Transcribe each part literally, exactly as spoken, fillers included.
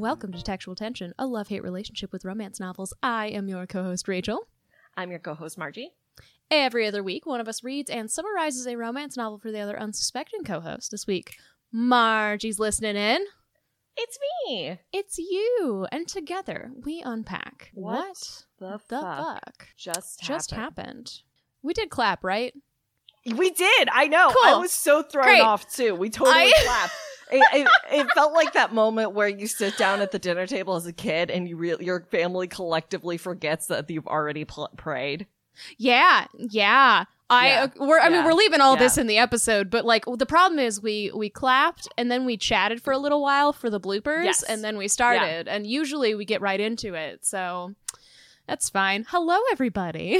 welcome to Textual Tension, a love-hate relationship with romance novels. I am your co-host, Rachel. I'm your co-host, Margie. Every other week, one of us reads and summarizes a romance novel for the other unsuspecting co-host. This week, Margie's listening in. It's me. It's you. And together, we unpack what, what the, the fuck, fuck just happened. just happened. We did clap, right? We did. I know. Cool. I was so thrown Great. off, too. We totally I... clapped. It, it, it felt like that moment where you sit down at the dinner table as a kid and you re- your family collectively forgets that you've already pl- prayed. Yeah, yeah. I Yeah. uh, we're I Yeah. mean we're leaving all Yeah. this in the episode, but like the problem is we we clapped and then we chatted for a little while for the bloopers Yes. and then we started and usually we get right into it. So that's fine. Hello everybody.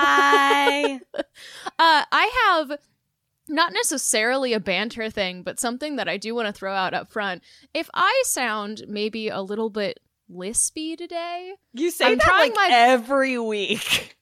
Hi. uh I have not necessarily a banter thing, but something that I do want to throw out up front. If I sound maybe a little bit lispy today, You say I'm that trying like my- every week.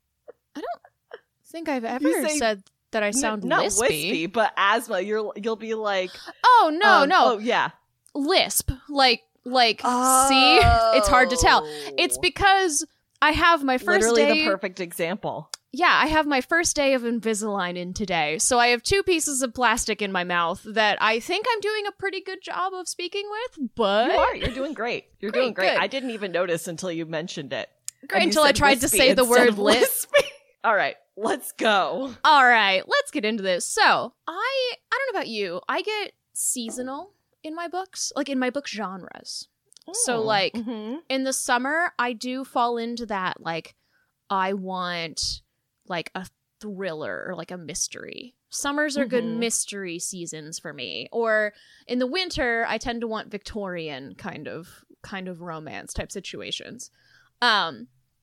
I don't think I've ever You say- said that I sound Not lispy. wispy, but asthma. You're, you'll be like... Oh, no, um, no. Oh, yeah. Lisp. Like, like, see? It's hard to tell. It's because I have my first Literally day... the perfect example. Yeah, I have my first day of Invisalign in today. So I have two pieces of plastic in my mouth that I think I'm doing a pretty good job of speaking with, but... You are. You're doing great. You're Great, doing great. good. I didn't even notice until you mentioned it. Great, And you until I said tried to wispy say the instead word of lisp. lispy. All right, let's go. All right, let's get into this. So, I I don't know about you. I get seasonal in my books, like in my book genres. So, like, Mhm. in the summer, I do fall into that, like, I want, like, a thriller or, like, a mystery. Summers are good Mhm. mystery seasons for me. Or in the winter, I tend to want Victorian kind of kind of romance type situations. Um,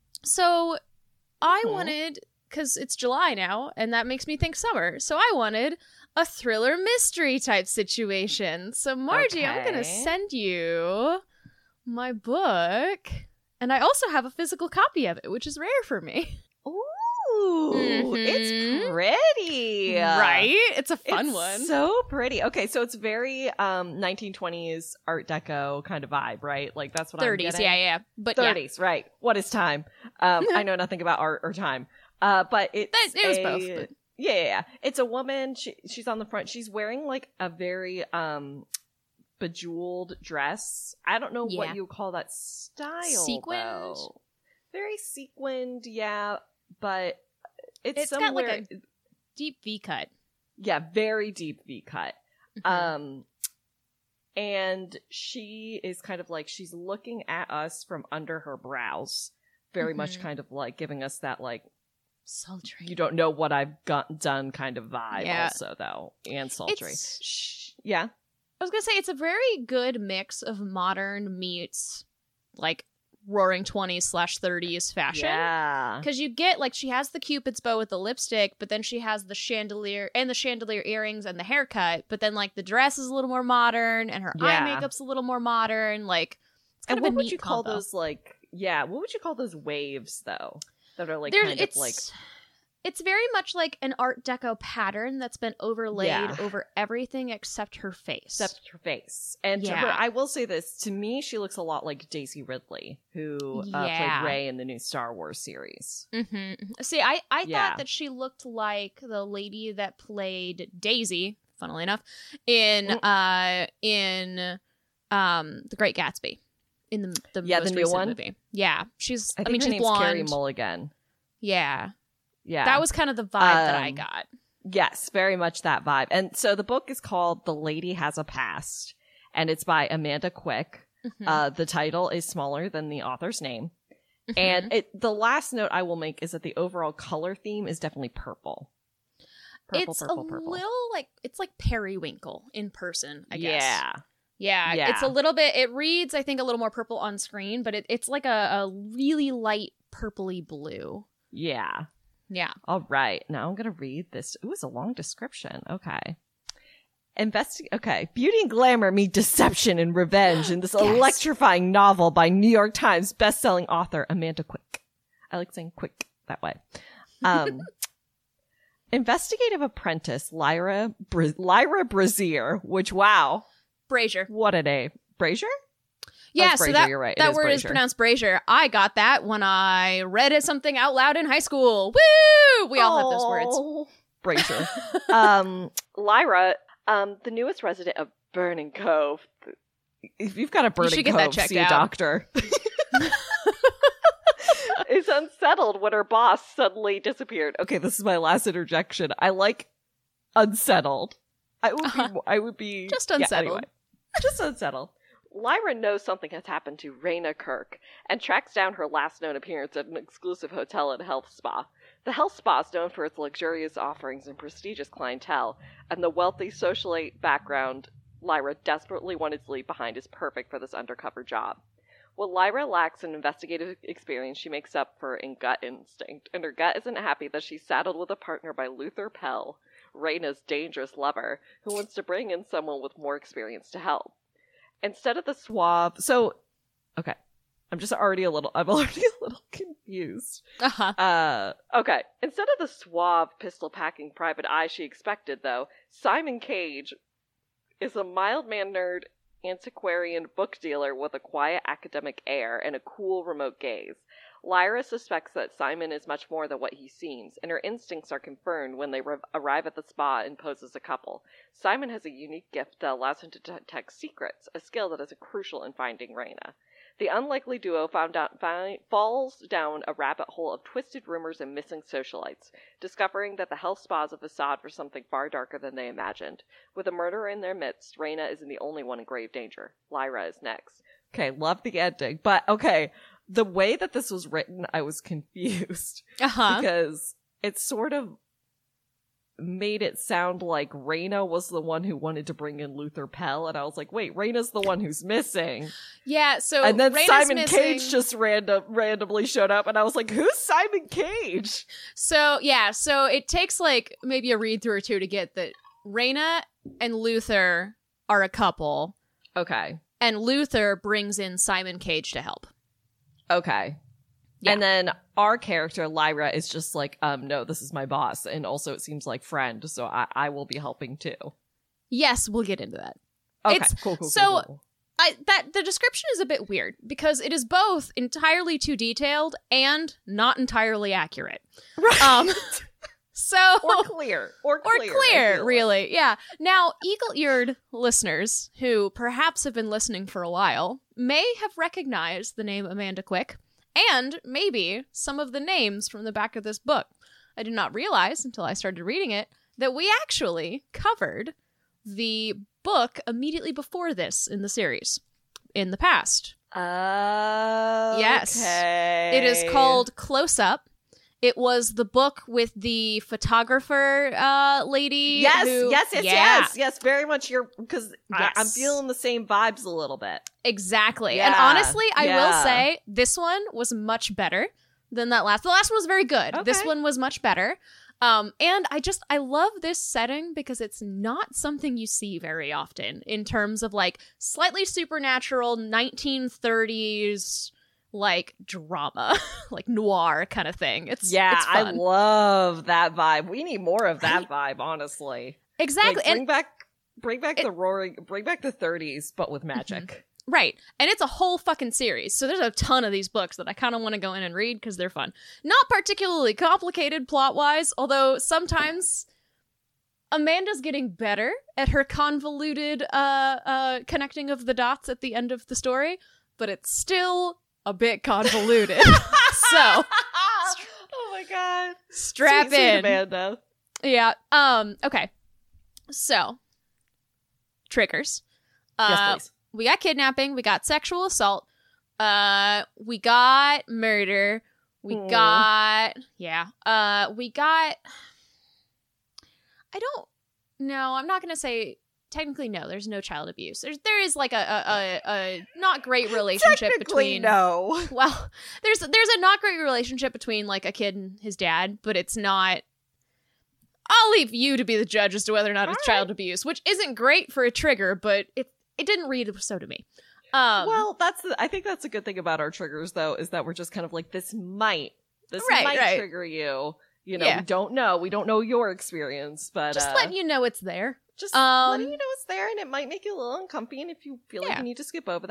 so I Mhm. wanted, because it's July now, and that makes me think summer. So I wanted a thriller mystery type situation. So Margie, I'm going to Okay. send you my book. And I also have a physical copy of it, which is rare for me. Ooh, Mhm. it's pretty. Right? It's a fun It's one. so pretty. Okay, so it's very um nineteen twenties Art Deco kind of vibe, right? Like that's what thirties, I'm getting. yeah, yeah. But yeah. thirties, right. What is time? Um, I know nothing about art or time. Uh, but it's That- it was a- both, but- Yeah, yeah, yeah. It's a woman. She, she's on the front. She's wearing like a very um bejeweled dress. I don't know Yeah. what you would call that style. Sequined? though. Very sequined, yeah. But it's, It's got, somewhere. like, a- Deep V cut. Yeah, very deep V cut. Mhm. Um, and she is kind of like, she's looking at us from under her brows. Very much Mhm. kind of like giving us that, like, Sultry. you don't know what I've got done kind of vibe Yeah. also, though. And sultry. It's- Shh. Yeah. I was gonna say it's a very good mix of modern meets like roaring twenties slash thirties fashion. Yeah. Because you get, like, she has the Cupid's bow with the lipstick, but then she has the chandelier and the chandelier earrings and the haircut, but then, like, the dress is a little more modern and her eye Yeah. makeup's a little more modern. Like, it's kind And of a what would neat you call combo. those, like, yeah, what would you call those waves, though? That are, like, There- kind it's, of, like, it's very much like an Art Deco pattern that's been overlaid Yeah. over everything except her face. except her face. And to Yeah. her, I will say this, to me, she looks a lot like Daisy Ridley, who uh, Yeah. played Rey in the new Star Wars series. hmm See, I, I Yeah. thought that she looked like the lady that played Daisy, funnily enough, in Mm. uh in um The Great Gatsby. In the the Yeah, the most new recent one? movie. Yeah. She's I I, think mean her she's name's blonde. Carey Mulligan. Yeah. Yeah. That was kind of the vibe that I Um, got. Yes, very much that vibe. And so the book is called The Lady Has a Past, and it's by Amanda Quick. Mhm. Uh, the title is smaller than the author's name. Mhm. And it, the last note I will make is that the overall color theme is definitely purple. Purple, it's purple, a purple. little like it's like periwinkle in person, I guess. Yeah. Yeah, Yeah. it's a little bit. It reads, I think, a little more purple on screen, but it, it's like a, a really light purpley blue. Yeah. Yeah. All right. Now I'm going to read this. Ooh, it's a long description. Okay. Investi- okay. Beauty and glamour meet deception and revenge in this Yes. electrifying novel by New York Times bestselling author Amanda Quick. I like saying quick that way. Um, investigative apprentice Lyra Bra- Lyra Brazier, which, wow. Brazier. What a name. Brazier? Yeah, That's so Brazier, that, you're right. It that is word is Brazier. pronounced Brazier. I got that when I read it something out loud in high school. Woo! We all have those words. Oh, Brazier. um, Lyra, um, the newest resident of Burning Cove. If you've got a Burning should get Cove, that checked see a out. doctor. Is unsettled when her boss suddenly disappeared. Okay, this is my last interjection. I like unsettled. I would Uh-huh. be. I would be Just yeah, unsettled. anyway. Just unsettled. Lyra knows something has happened to Raina Kirk and tracks down her last known appearance at an exclusive hotel and health spa. The health spa is known for its luxurious offerings and prestigious clientele, and the wealthy socialite background Lyra desperately wanted to leave behind is perfect for this undercover job. What Lyra lacks in investigative experience, she makes up for in gut instinct, and her gut isn't happy that she's saddled with a partner by Luther Pell, Raina's dangerous lover, who wants to bring in someone with more experience to help. Instead of the suave, so okay, I'm just already a little, I'm already a little confused. Uh-huh. Uh, okay, instead of the suave pistol-packing private eye she expected, though, Simon Cage is a mild-mannered antiquarian book dealer with a quiet academic air and a cool remote gaze. Lyra suspects that Simon is much more than what he seems, and her instincts are confirmed when they re- arrive at the spa and pose as a couple. Simon has a unique gift that allows him to detect secrets, a skill that is crucial in finding Raina. The unlikely duo found out, fi- falls down a rabbit hole of twisted rumors and missing socialites, discovering that the health spa is a facade for something far darker than they imagined. With a murderer in their midst, Raina isn't the only one in grave danger. Lyra is next. Okay, love the ending, but okay, the way that this was written, I was confused. Uh-huh. Because it sort of made it sound like Raina was the one who wanted to bring in Luther Pell, and I was like, wait, Raina's the one who's missing. Yeah, so And then Raina's Simon missing. Cage just random randomly showed up, and I was like, who's Simon Cage? So, yeah, so it takes, like, maybe a read-through or two to get that Raina and Luther are a couple, Okay. and Luther brings in Simon Cage to help. Okay. Yeah. And then our character, Lyra, is just like, um, no, this is my boss, and also it seems like friend, so I, I will be helping too. Yes, we'll get into that. Okay, It's- cool, cool, so- cool, cool. I that the description is a bit weird because it is both entirely too detailed and not entirely accurate. Right. Um, so or clear. Or or clear. I clear, feel really. Yeah. Now, eagle-eared listeners who perhaps have been listening for a while may have recognized the name Amanda Quick and maybe some of the names from the back of this book. I did not realize until I started reading it that we actually covered the book immediately before this in the series in the past. like. Oh, Yes. okay. It is called Close Up. It was the book with the photographer uh, lady. Yes, who- yes, yes, Yeah, yes, yes. Very much your because I'm Yes. feeling the same vibes a little bit. Exactly. And Yeah, honestly, I yeah. will say this one was much better than that last. The last one was very good. This Okay. one was much better. Um, and I just, I love this setting because it's not something you see very often in terms of like slightly supernatural nineteen thirties like drama, like noir kind of thing. It's Yeah, it's I fun. love that vibe. We need more of that vibe, honestly. exactly. Like, bring and back, bring back it- the roaring, bring back the thirties, but with magic. Right. And it's a whole fucking series. So there's a ton of these books that I kind of want to go in and read because they're fun. Not particularly complicated plot-wise, although sometimes Amanda's getting better at her convoluted uh, uh, connecting of the dots at the end of the story, but it's still a bit convoluted. So oh my god! strap Sweet, sweet in. Amanda. Yeah. Um. Okay. So triggers. Uh, Yes, please. We got kidnapping, we got sexual assault, uh, we got murder, we Hmm. got yeah, uh, we got. I don't. No, I'm not gonna say. Technically, no. There's no child abuse. There's there is like a a, a, a not great relationship Technically, between. no. Well, there's there's a not great relationship between like a kid and his dad, but it's not. I'll leave you to be the judge as to whether or not it's All right. child abuse, which isn't great for a trigger, but it it didn't read so to me. Um, Well, that's the, I think that's a good thing about our triggers, though, is that we're just kind of like, this might, this Right, might right. trigger you. You know, Yeah. we don't know. We don't know your experience, but just uh, letting you know it's there. just um, letting you know it's there, and it might make you a little uncomfy. And if you feel like Yeah. you need to skip over that,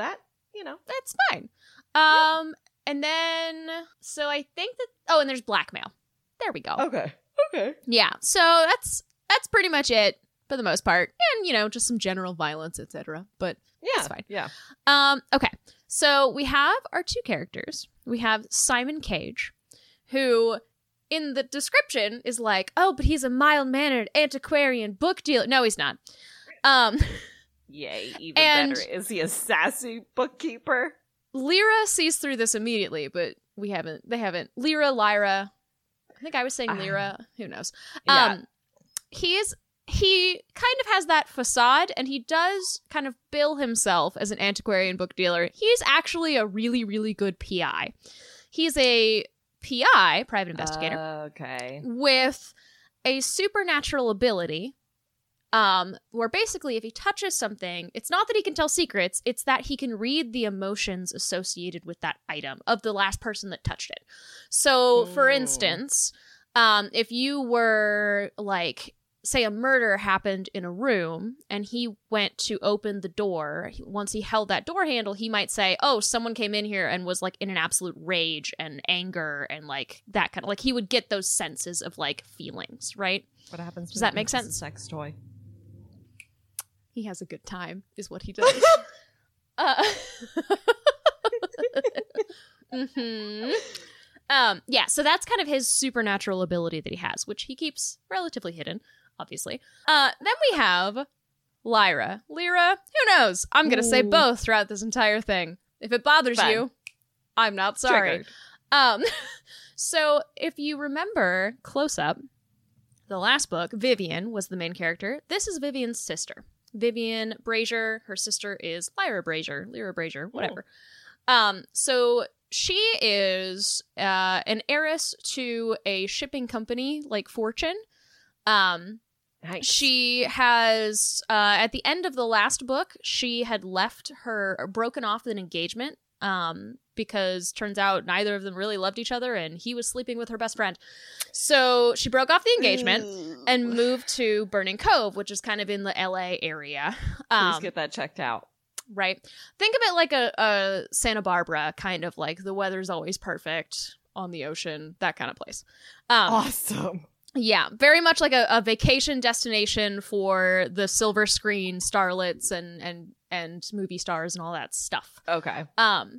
you know. That's fine. Um, yeah. And then, so I think that, oh, and there's blackmail. There we go. Okay. Okay. Yeah, so that's that's pretty much it for the most part. And, you know, just some general violence, et cetera. But yeah, that's fine. Yeah. Um, okay, so we have our two characters. We have Simon Cage, who in the description is like, oh, but he's a mild-mannered antiquarian book dealer. No, he's not. Um, Yay, even and better. Is he a sassy bookkeeper? Lyra sees through this immediately, but we haven't. They haven't. Lyra, Lyra. I think I was saying Lyra. Uh, Who knows? Yeah. Um, he is. He kind of has that facade, and he does kind of bill himself as an antiquarian book dealer. He's actually a really, really good P I. He's a P I, private investigator, uh, okay, with a supernatural ability. Um, where basically if he touches something, it's not that he can tell secrets, it's that he can read the emotions associated with that item of the last person that touched it. So, for instance, um, if you were, like, say a murder happened in a room and he went to open the door, once he held that door handle, he might say, oh, someone came in here and was, like, in an absolute rage and anger and, like, that kind of, like, he would get those senses of, like, feelings, right? What happens? Does that make sense? A sex toy. He has a good time, is what he does. uh, mm-hmm. Um, yeah, so that's kind of his supernatural ability that he has, which he keeps relatively hidden, obviously. Uh, then we have Lyra. Lyra, who knows? I'm going to say both throughout this entire thing. If it bothers Fun. you, I'm not sorry. Triggered. Um, so if you remember Close Up, the last book, Vivian was the main character. This is Vivian's sister. Vivian Brazier, her sister is Lyra Brazier, Lyra Brazier, whatever. Oh. Um, so she is uh, an heiress to a shipping company like Fortune. Um, nice. She has, uh, at the end of the last book, she had left her, or broken off an engagement um, because turns out neither of them really loved each other and he was sleeping with her best friend. So she broke off the engagement Ooh. and moved to Burning Cove, which is kind of in the L A area. Um, Please get that checked out. Right. Think of it like a, a Santa Barbara, kind of like the weather's always perfect on the ocean, that kind of place. Um, awesome. Yeah, very much like a, a vacation destination for the silver screen starlets and, and, and movie stars and all that stuff. Okay. Um,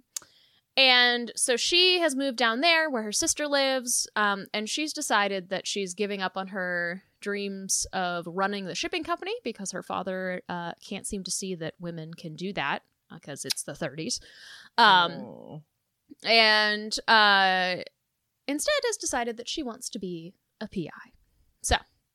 and so she has moved down there where her sister lives, um, and she's decided that she's giving up on her dreams of running the shipping company because her father uh, can't seem to see that women can do that because it's the thirties. Um, oh. And uh, instead has decided that she wants to be a P I. So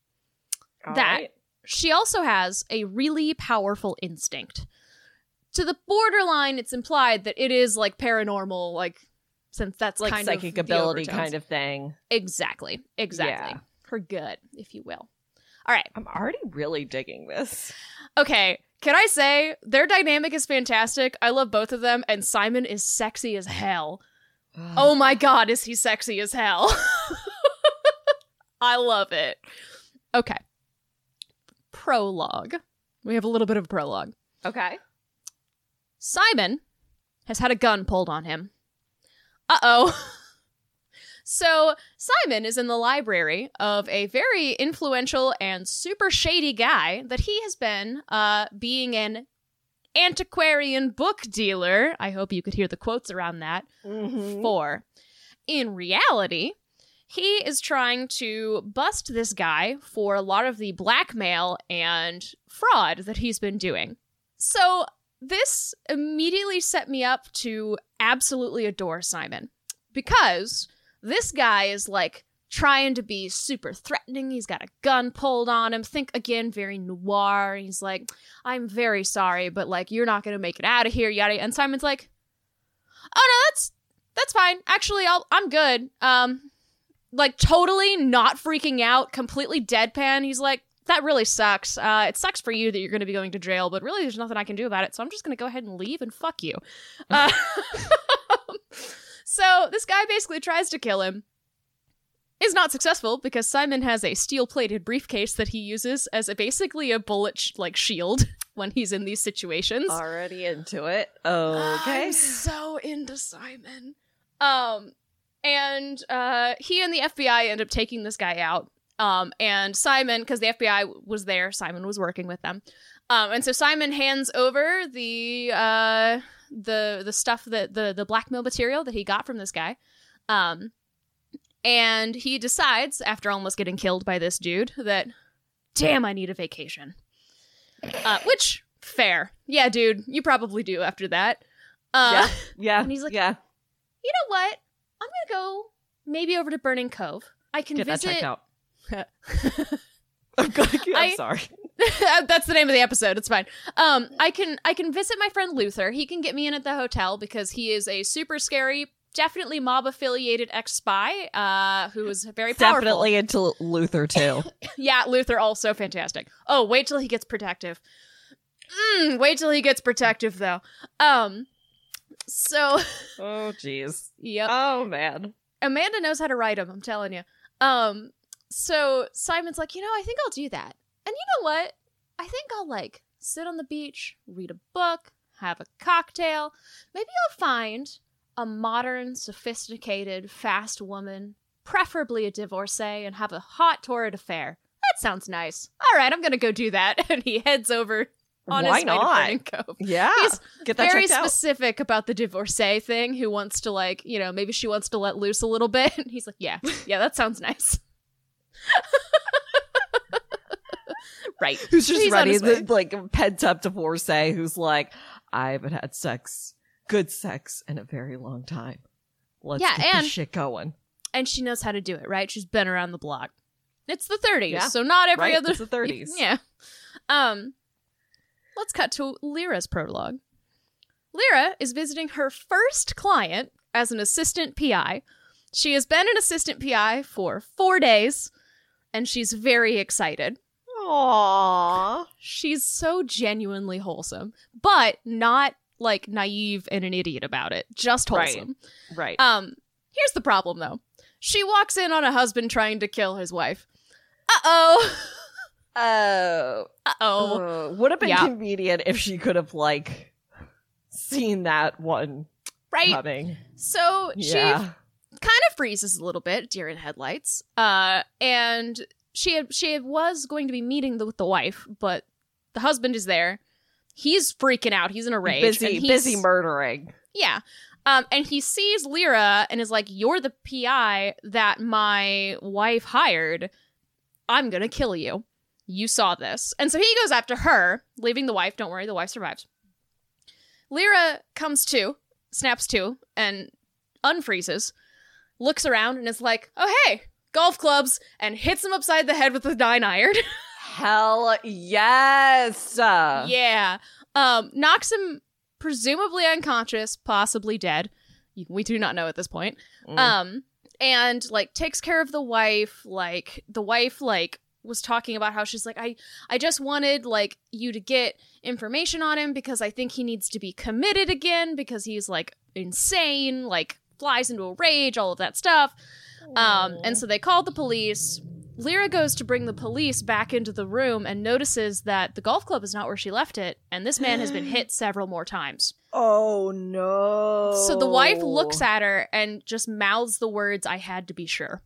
All that right. She also has a really powerful instinct. To the borderline, it's implied that it is like paranormal, like since that's like kind psychic of ability kind of thing. Exactly, exactly. Yeah. Her good, if you will. All right, I'm already really digging this. Okay, can I say their dynamic is fantastic? I love both of them, and Simon is sexy as hell. Oh my god, is he sexy as hell? I love it. Okay. Prologue. We have a little bit of a prologue. Okay. Simon has had a gun pulled on him. Uh-oh. So, Simon is in the library of a very influential and super shady guy that he has been uh, being an antiquarian book dealer. I hope you could hear the quotes around that. Mm-hmm. For. In reality, he is trying to bust this guy for a lot of the blackmail and fraud that he's been doing. So, this immediately set me up to absolutely adore Simon. Because this guy is, like, trying to be super threatening. He's got a gun pulled on him. Think, again, very noir. He's like, I'm very sorry, but, like, you're not going to make it out of here, yada. And Simon's like, oh, no, that's that's fine. Actually, I'll, I'm good. Um, like, totally not freaking out, completely deadpan. He's like, that really sucks. Uh, it sucks for you that you're going to be going to jail, but really there's nothing I can do about it, so I'm just going to go ahead and leave and fuck you. Uh, so this guy basically tries to kill him. Is not successful because Simon has a steel-plated briefcase that he uses as a, basically a bullet sh- like shield. when he's in these situations. Already into it. Okay. I'm so into Simon. Um, and uh, he and the F B I end up taking this guy out. Um, and Simon, because the F B I was there, Simon was working with them. Um, and so Simon hands over the uh, the the stuff that the the blackmail material that he got from this guy. Um, and he decides, after almost getting killed by this dude, that, damn, I need a vacation. Uh, which, fair. Yeah, dude, you probably do after that. Uh, yeah, yeah, and he's like, yeah. You know what? I'm gonna go maybe over to Burning Cove. I can Get visit. that checked out. I'm, gonna, I'm I- sorry. That's the name of the episode. It's fine. Um, I can I can visit my friend Luther. He can get me in at the hotel because he is a super scary, definitely mob affiliated ex spy. Uh, who is very powerful. Definitely into Luther too. Yeah, Luther also fantastic. Oh, wait till he gets protective. Mm, wait till he gets protective though. Um, so. Oh jeez. Yep. Oh man. Amanda knows how to write him. I'm telling you. Um, so Simon's like, you know, I think I'll do that. And you know what? I think I'll, like, sit on the beach, read a book, have a cocktail. Maybe I'll find a modern, sophisticated, fast woman, preferably a divorcee, and have a hot torrid affair. That sounds nice. All right, I'm going to go do that. And he heads over on Why his way not? to Burning Cove. Yeah. He's Get that very checked out. specific about the divorcee thing, who wants to, like, you know, maybe she wants to let loose a little bit. And he's like, yeah, yeah, that sounds nice. Right. Who's just He's on ready, his way. the, like, pent up divorcee who's like, I haven't had sex, good sex, in a very long time. Let's Yeah, get and- this shit going. And she knows how to do it, right? She's been around the block. It's the thirties, Yeah. so not every Right? other... It's the thirties. Yeah. Um, let's cut to Lyra's prologue. Lyra is visiting her first client as an assistant P I. She has been an assistant P I for four days, and she's very excited. Aww. She's so genuinely wholesome, but not, like, naive and an idiot about it. Just wholesome. Right. Um, here's the problem, though. She walks in on a husband trying to kill his wife. Uh-oh. Oh. Uh-oh. Uh, would have been Yeah. convenient if she could have, like, seen that one Right? coming. So she Yeah. kind of freezes a little bit, deer in headlights. Uh, and she had, she was going to be meeting the, with the wife, but the husband is there. He's freaking out. He's in a rage. Busy, and he's, busy murdering. Yeah. Um, and he sees Lyra and is like, you're the P I that my wife hired. I'm gonna kill you. You saw this. And so he goes after her, leaving the wife. Don't worry, the wife survives. Lyra comes to, snaps to, and unfreezes, looks around and is like, oh, hey, golf clubs, and hits him upside the head with a nine iron. Hell yes. Uh, Yeah. Um, knocks him presumably unconscious, possibly dead. We do not know at this point. Mm. Um, and like takes care of the wife. Like the wife, like was talking about how she's like, I, I just wanted like you to get information on him because I think he needs to be committed again because he's like insane, like flies into a rage, all of that stuff. Um, and so they called the police. Lyra goes to bring the police back into the room and notices that the golf club is not where she left it, and this man has been hit several more times. Oh no. So the wife looks at her and just mouths the words, I had to be sure.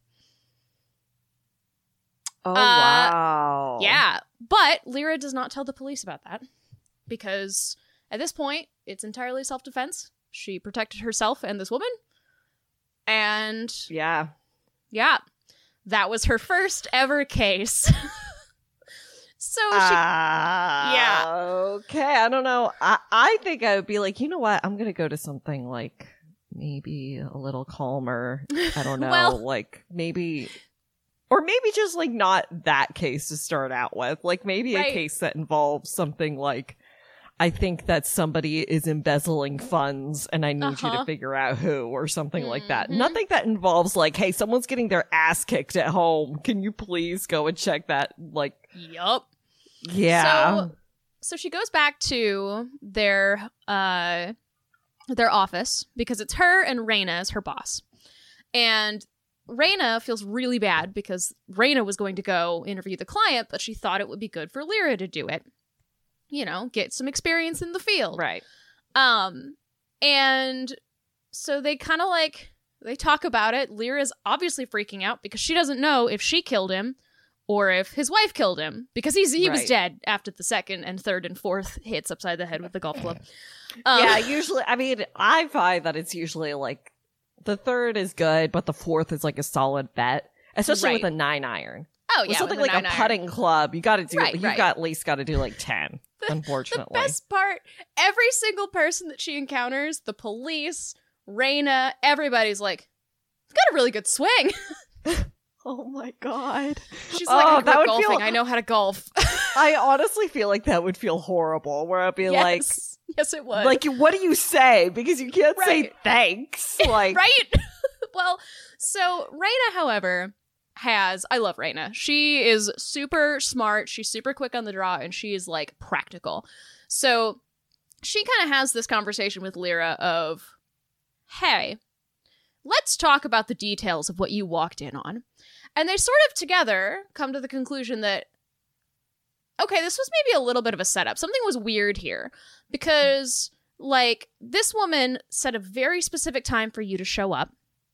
Oh Uh, wow. Yeah, but Lyra does not tell the police about that because at this point, it's entirely self-defense. She protected herself and this woman. And Yeah. yeah, that was her first ever case. So she, Uh, yeah. Okay. I don't know. I, I think I would be like, you know what? I'm going to go to something like maybe a little calmer. I don't know. Well- like maybe, or maybe just like not that case to start out with. Like maybe Right. a case that involves something like, I think that somebody is embezzling funds and I need you Uh-huh. to figure out who or something like that. Mhm. Nothing that involves like, hey, someone's getting their ass kicked at home. Can you please go and check that? Like, yup. yeah. So, so she goes back to their uh their office because it's her and Raina as her boss. And Raina feels really bad because Raina was going to go interview the client, but she thought it would be good for Lyra to do it. you know, get some experience in the field. Right. Um, and so they kind of like, they talk about it. Lyra's obviously freaking out because she doesn't know if she killed him or if his wife killed him, because he's he was Right. dead after the second and third and fourth hits upside the head with the golf club. Um, Yeah, usually, I mean, I find that it's usually like the third is good, but the fourth is like a solid bet, especially Right. with a nine iron. Oh, With yeah. something with like the a nine iron. putting club, you got to do, Right, you've right. got at least got to do like ten, The unfortunately. best part, every single person that she encounters, the police, Reyna, everybody's like, I've got a really good swing. Oh my god. She's Oh, like, I that grew up would golfing. feel- I know how to golf. I honestly feel like that would feel horrible, where I'd be like, yes. yes, it would. like, what do you say? Because you can't say Right. thanks. Like, right? Well, so Reyna, however, has, I love Reyna. She is super smart. She's super quick on the draw, and she is like practical. So she kind of has this conversation with Lyra of, hey, let's talk about the details of what you walked in on. And they sort of together come to the conclusion that, okay, this was maybe a little bit of a setup. Something was weird here because, like, this woman set a very specific time for you to show up.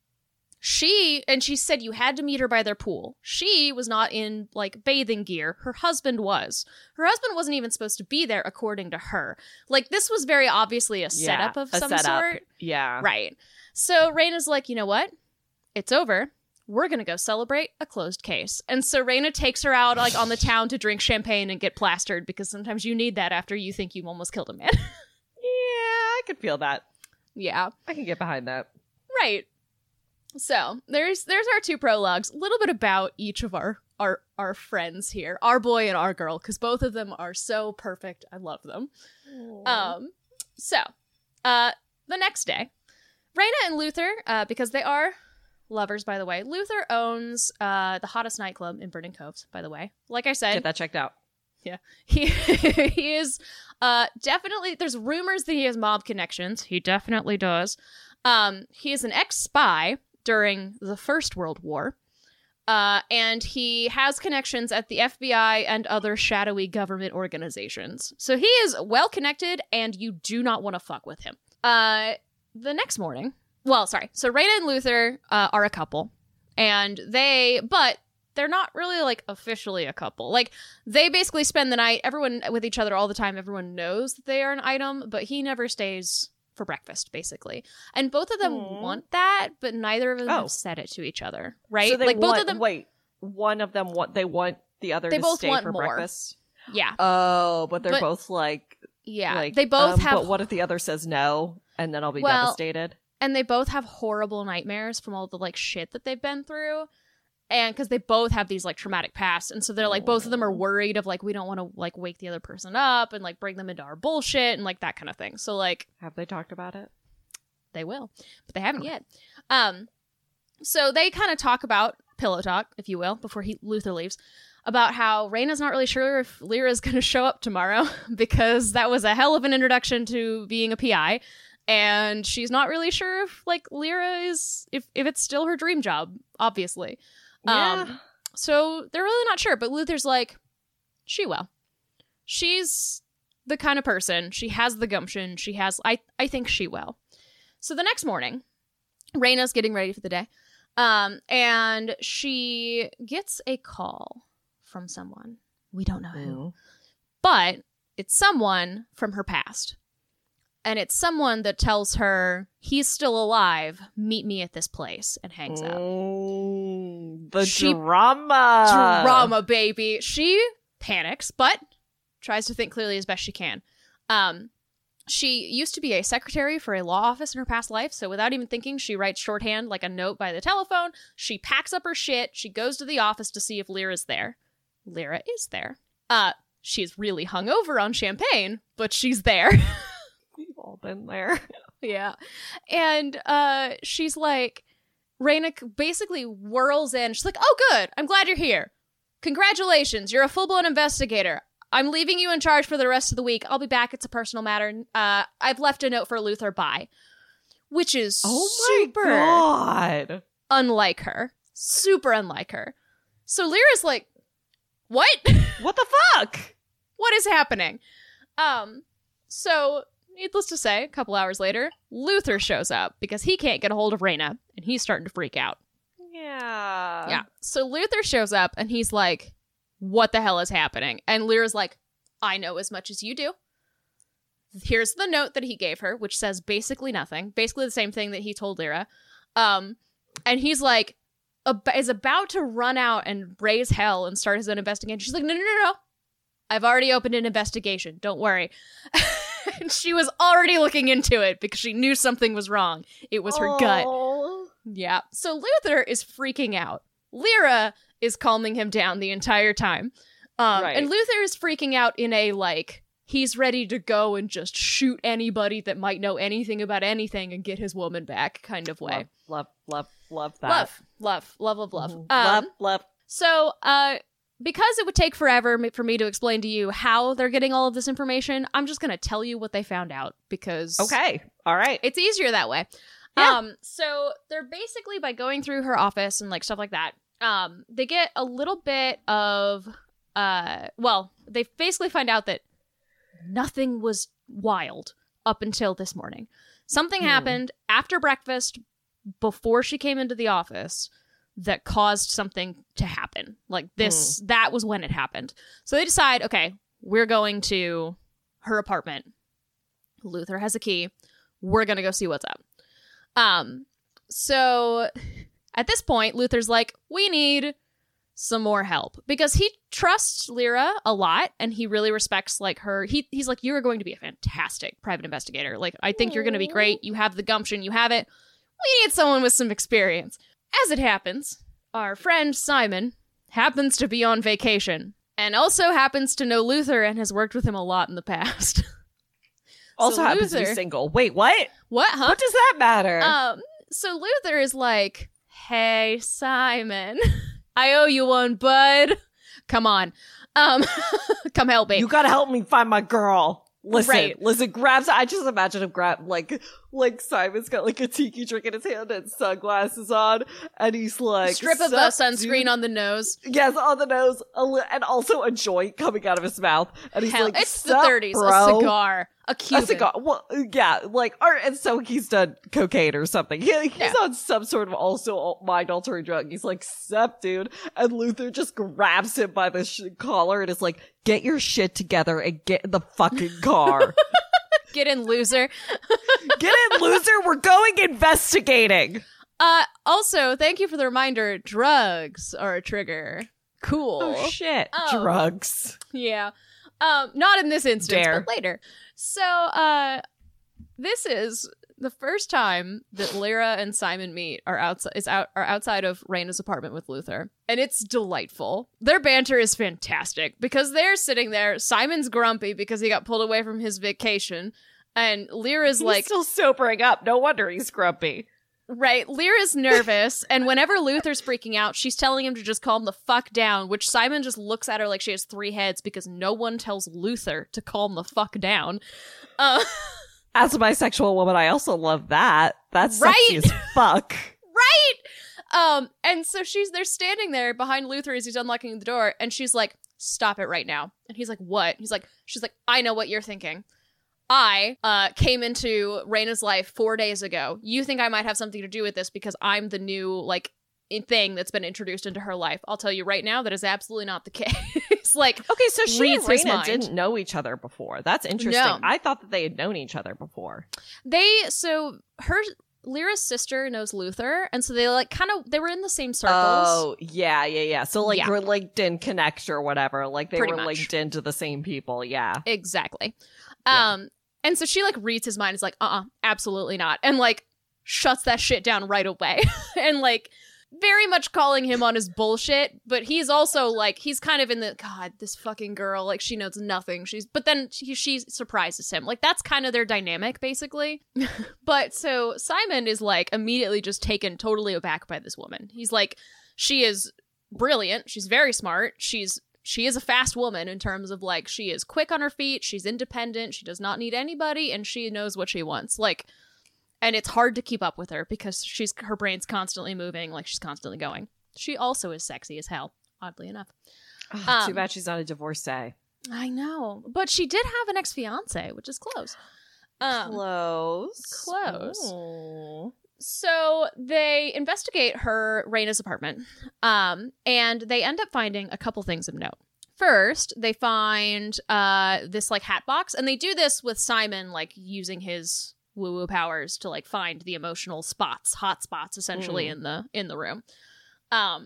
She, and she said you had to meet her by their pool. She was not in, like, bathing gear. Her husband was. Her husband wasn't even supposed to be there, according to her. Like, this was very obviously a setup of a some setup. sort. Yeah. Right. So Reyna's like, you know what? It's over. We're going to go celebrate a closed case. And so Reyna takes her out, like, on the town to drink champagne and get plastered, because sometimes you need that after you think you almost killed a man. Yeah, I could feel that. Yeah. I can get behind that. Right. So there's there's our two prologues. A little bit about each of our our our friends here, our boy and our girl, because both of them are so perfect. I love them. Um. So, uh, the next day, Reyna and Luther, uh, because they are lovers, by the way. Luther owns uh the hottest nightclub in Burning Coves, by the way. Like I said, Get that checked out. he he is uh definitely, there's rumors that he has mob connections. He definitely does. Um, he is an ex-spy during the First World War. Uh, and he has connections at the F B I and other shadowy government organizations. So he is well connected, and you do not want to fuck with him. Uh, the next morning, well, sorry. So Reyna and Luther uh, are a couple, and they, but they're not really like officially a couple. Like, they basically spend the night, everyone with each other all the time. Everyone knows that they are an item, but he never stays for breakfast, basically. And both of them Aww. want that, but neither of them Oh. have said it to each other, right? So they like, both want, of them, Wait, one of them want they want the other They to both stay want for more. breakfast. yeah, Oh, but they're But- both like, yeah. like they both um, have, But what if the other says no, and then I'll be Well, devastated? and they both have horrible nightmares from all the, like, shit that they've been through. And because they both have these, like, traumatic pasts. And so they're, like, both of them are worried of, like, we don't want to, like, wake the other person up and, like, bring them into our bullshit and, like, that kind of thing. So, like, Have they talked about it? they will, but they haven't yet. Um, so they kind of talk about pillow talk, if you will, before he Luther leaves, about how Reyna's not really sure if Lyra's going to show up tomorrow because that was a hell of an introduction to being a P I, and she's not really sure if, like, Lyra is if if it's still her dream job, obviously. Yeah. Um, so they're really not sure, but Luther's like, she will. She's the kind of person. She has the gumption. She has. I I think she will. So the next morning, Reyna's getting ready for the day, um, and she gets a call from someone. We don't know who, Mm. but it's someone from her past. And it's someone that tells her, he's still alive, meet me at this place, and hangs up. Mm, the She- drama. Drama, baby. She panics, but tries to think clearly as best she can. Um, she used to be a secretary for a law office in her past life, so without even thinking, she writes shorthand like a note by the telephone. She packs up her shit. She goes to the office to see if Lyra's there. Lyra is there. Uh, she's really hungover on champagne, but she's there. We've all been there. Yeah. And uh, she's like, Reyna basically whirls in. She's like, oh, good. I'm glad you're here. Congratulations. You're a full-blown investigator. I'm leaving you in charge for the rest of the week. I'll be back. It's a personal matter. Uh, I've left a note for Luther. Bye. Which is Oh super my god. unlike her. Super unlike her. So Lyra's like, what? What the fuck? What is happening? Um, so needless to say, a couple hours later, Luther shows up because he can't get a hold of Raina, and he's starting to freak out. Yeah. Yeah. So Luther shows up, and he's like, what the hell is happening? And Lyra's like, I know as much as you do. Here's the note that he gave her, which says basically nothing. Basically the same thing that he told Lyra. Um, and he's like, ab- is about to run out and raise hell and start his own investigation. She's like, no, no, no, no. I've already opened an investigation. Don't worry. And she was already looking into it because she knew something was wrong. It was her Aww. gut. Yeah. So Luther is freaking out. Lyra is calming him down the entire time. Um, Right. And Luther is freaking out in a, like, he's ready to go and just shoot anybody that might know anything about anything and get his woman back kind of way. Love, love, love, love that. Love, love, love, love, love. Mhm. Um, love, love. So, uh, because it would take forever m- for me to explain to you how they're getting all of this information, I'm just going to tell you what they found out because Okay. All right. it's easier that way. Yeah. Um, so they're basically, by going through her office and like stuff like that, um, they get a little bit of, uh, well, they basically find out that nothing was wild up until this morning. Something Hmm. happened after breakfast before she came into the office that caused something to happen. Like this, that was when it happened. So they decide, okay, we're going to her apartment. Luther has a key. We're going to go see what's up. Um, so at this point, Luther's like, we need some more help because he trusts Lyra a lot and he really respects like her. He he's like, you're going to be a fantastic private investigator. Like, I think you're going to be great. You have the gumption. You have it. We need someone with some experience. As it happens, our friend Simon happens to be on vacation and also happens to know Luther and has worked with him a lot in the past. Also So happens to Luther- be single. Wait, what? What, huh? What does that matter? Um, so Luther is like, hey, Simon, I owe you one, bud. Come on. Um, come help me. You gotta help me find my girl. Listen, Right. listen, grabs, I just imagine him grab, like, like Simon's got like a tiki drink in his hand and sunglasses on, and he's like, Strip of a "Sup, sunscreen dude?" on the nose. Yes, on the nose, a li- and also a joint coming out of his mouth. And he's Hell, like, it's the "Sup, thirties. bro?" A cigar. A Cuban. A cigar. Well, yeah, like, or, and so he's done cocaine or something. He, he's Yeah. on some sort of also mind altering drug. He's like, sup, dude. And Luther just grabs him by the sh- collar and is like, get your shit together and get in the fucking car. Get in, loser. Get in, loser. We're going investigating. Uh, also, thank you for the reminder. Drugs are a trigger. Cool. Oh, shit. Oh. Drugs. Yeah. Um, not in this instance, Dare. but later. So, uh, this is the first time that Lyra and Simon meet are outside is out are outside of Raina's apartment with Luther. And it's delightful. Their banter is fantastic because they're sitting there. Simon's grumpy because he got pulled away from his vacation. And Lyra's He's like, still sobering up. No wonder he's grumpy. right, Lyra's nervous, and whenever Luther's freaking out, she's telling him to just calm the fuck down, which Simon just looks at her like she has three heads because no one tells Luther to calm the fuck down. Uh, As a bisexual woman, I also love that. That's Right? sexy as fuck. right? Um, and so she's they're standing there behind Luther as he's unlocking the door, and she's like, stop it right now. And he's like, what? He's like, she's like, I know what you're thinking. I uh, came into Raina's life four days ago. You think I might have something to do with this because I'm the new, like, in- thing that's been introduced into her life. I'll tell you right now, that is absolutely not the case. Like, Okay, so she and reads his Raina mind. didn't know each other before. That's interesting. No. I thought that they had known each other before. they, so her, Lyra's sister knows Luther, and so they, like, kind of, they were in the same circles. Oh, yeah, yeah, yeah. So, like, Yeah. your LinkedIn connect or whatever. Like, they Pretty were much. linked into the same people. Yeah. Exactly. Yeah. Um, and so she, like, reads his mind, is like, uh-uh, absolutely not. And, like, shuts that shit down right away. And, like, very much calling him on his bullshit, but he's also, like, he's kind of in the, God, this fucking girl, like, she knows nothing. She's, but then she, she surprises him. Like, that's kind of their dynamic, basically. But, so, Simon is, like, immediately just taken totally aback by this woman. He's like, she is brilliant. She's very smart. She's She is a fast woman in terms of, like, she is quick on her feet, she's independent, she does not need anybody, and she knows what she wants. Like, and it's hard to keep up with her because she's her brain's constantly moving, like, she's constantly going. She also is sexy as hell, oddly enough. Oh, Um, too bad she's not a divorcee. I know. But she did have an ex-fiance, which is close. Um, close. Close. Oh. So they investigate her, Raina's apartment, um, and they end up finding a couple things of note. First, they find uh, this, like, hat box, and they do this with Simon, like, using his woo-woo powers to, like, find the emotional spots, hot spots, essentially, mm. in the in the room. Um,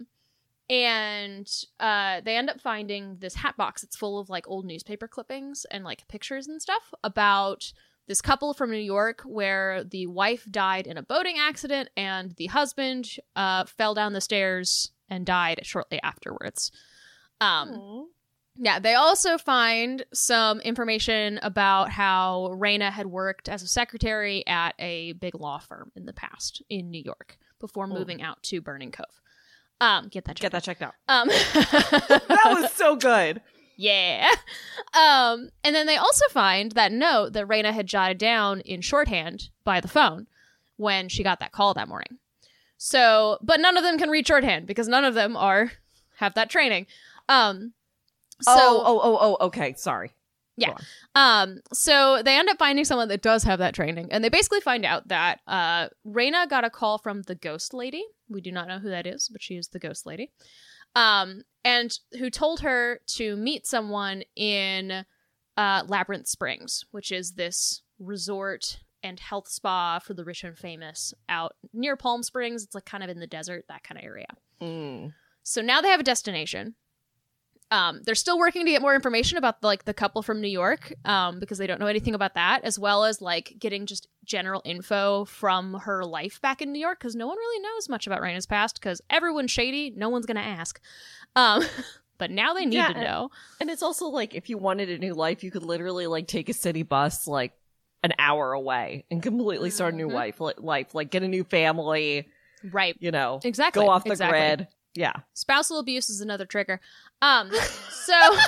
and uh, they end up finding this hat box. It's full of, like, old newspaper clippings and, like, pictures and stuff about this couple from New York where the wife died in a boating accident and the husband uh, fell down the stairs and died shortly afterwards. Um, Aww. Yeah, they also find some information about how Raina had worked as a secretary at a big law firm in the past in New York before moving out to Burning Cove. Um, get that checked Get that checked out. Um, that was so good. Yeah. Um, and then they also find that note that Raina had jotted down in shorthand by the phone when she got that call that morning. So, but none of them can read shorthand because none of them are have that training. Um, so, oh, oh, oh, oh, okay. Sorry. Yeah. Um, so they end up finding someone that does have that training, and they basically find out that uh, Raina got a call from the Ghost Lady. We do not know who that is, but she is the Ghost Lady. Um, and who told her to meet someone in uh, Labyrinth Springs, which is this resort and health spa for the rich and famous out near Palm Springs. It's like kind of in the desert, that kind of area. Mm. So now they have a destination. Um, they're still working to get more information about the, like the couple from New York, um, because they don't know anything about that, as well as like getting just general info from her life back in New York, because no one really knows much about Raina's past, because everyone's shady. No one's gonna ask. Um, but now they need yeah, to know. And it's also like if you wanted a new life, you could literally like take a city bus like an hour away and completely start a new mm-hmm. life, li- life, like get a new family, right? You know, exactly. Go off the exactly. grid. Yeah. Spousal abuse is another trigger. Um, so I'm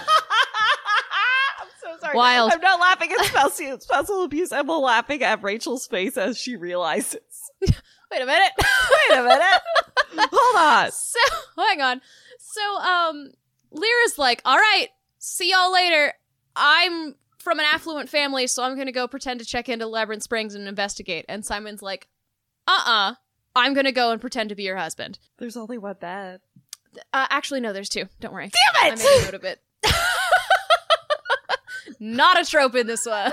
so sorry. Wild. I'm not laughing at spousal, spousal abuse. I'm laughing at Rachel's face as she realizes. Wait a minute. Wait a minute. Hold on. So, hang on. So, um, Lyra's like, all right, see y'all later. I'm from an affluent family, so I'm going to go pretend to check into Labyrinth Springs and investigate. And Simon's like, uh-uh. I'm going to go and pretend to be your husband. There's only one bed. Uh, actually, no, there's two. Don't worry. Damn it! I made a note of it. Not a trope in this one.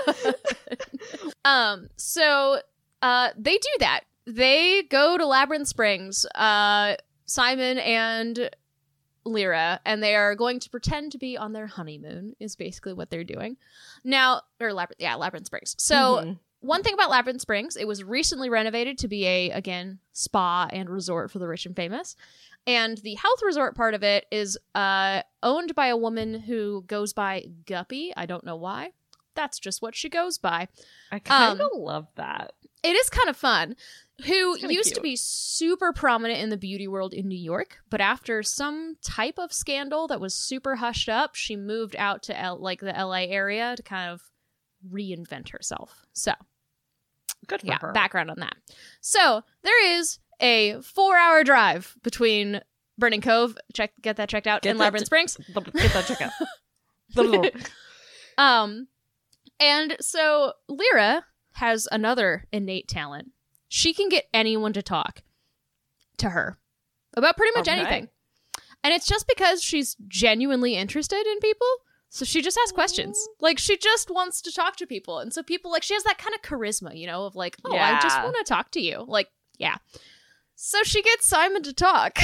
um, so uh, they do that. They go to Labyrinth Springs, uh, Simon and Lyra, and they are going to pretend to be on their honeymoon, is basically what they're doing. Now, or Labyrinth, yeah, Labyrinth Springs. So... Mm-hmm. One thing about Labyrinth Springs, it was recently renovated to be a, again, spa and resort for the rich and famous. And the health resort part of it is uh, owned by a woman who goes by Guppy. I don't know why. That's just what she goes by. I kind of um, love that. It is kind of fun. Who used cute. to be super prominent in the beauty world in New York, but after some type of scandal that was super hushed up, she moved out to L- like the L A area to kind of reinvent herself. So good for yeah, her. Background on that. So there is a four-hour drive between Burning Cove, check get that checked out, get and that Labyrinth ch- Springs. Get that checked out. um, and so Lyra has another innate talent. She can get anyone to talk to her about pretty much okay. anything, and it's just because she's genuinely interested in people. So she just asks questions. Like, she just wants to talk to people. And so people, like, she has that kind of charisma, you know, of like, oh, yeah. I just want to talk to you. Like, yeah. So she gets Simon to talk.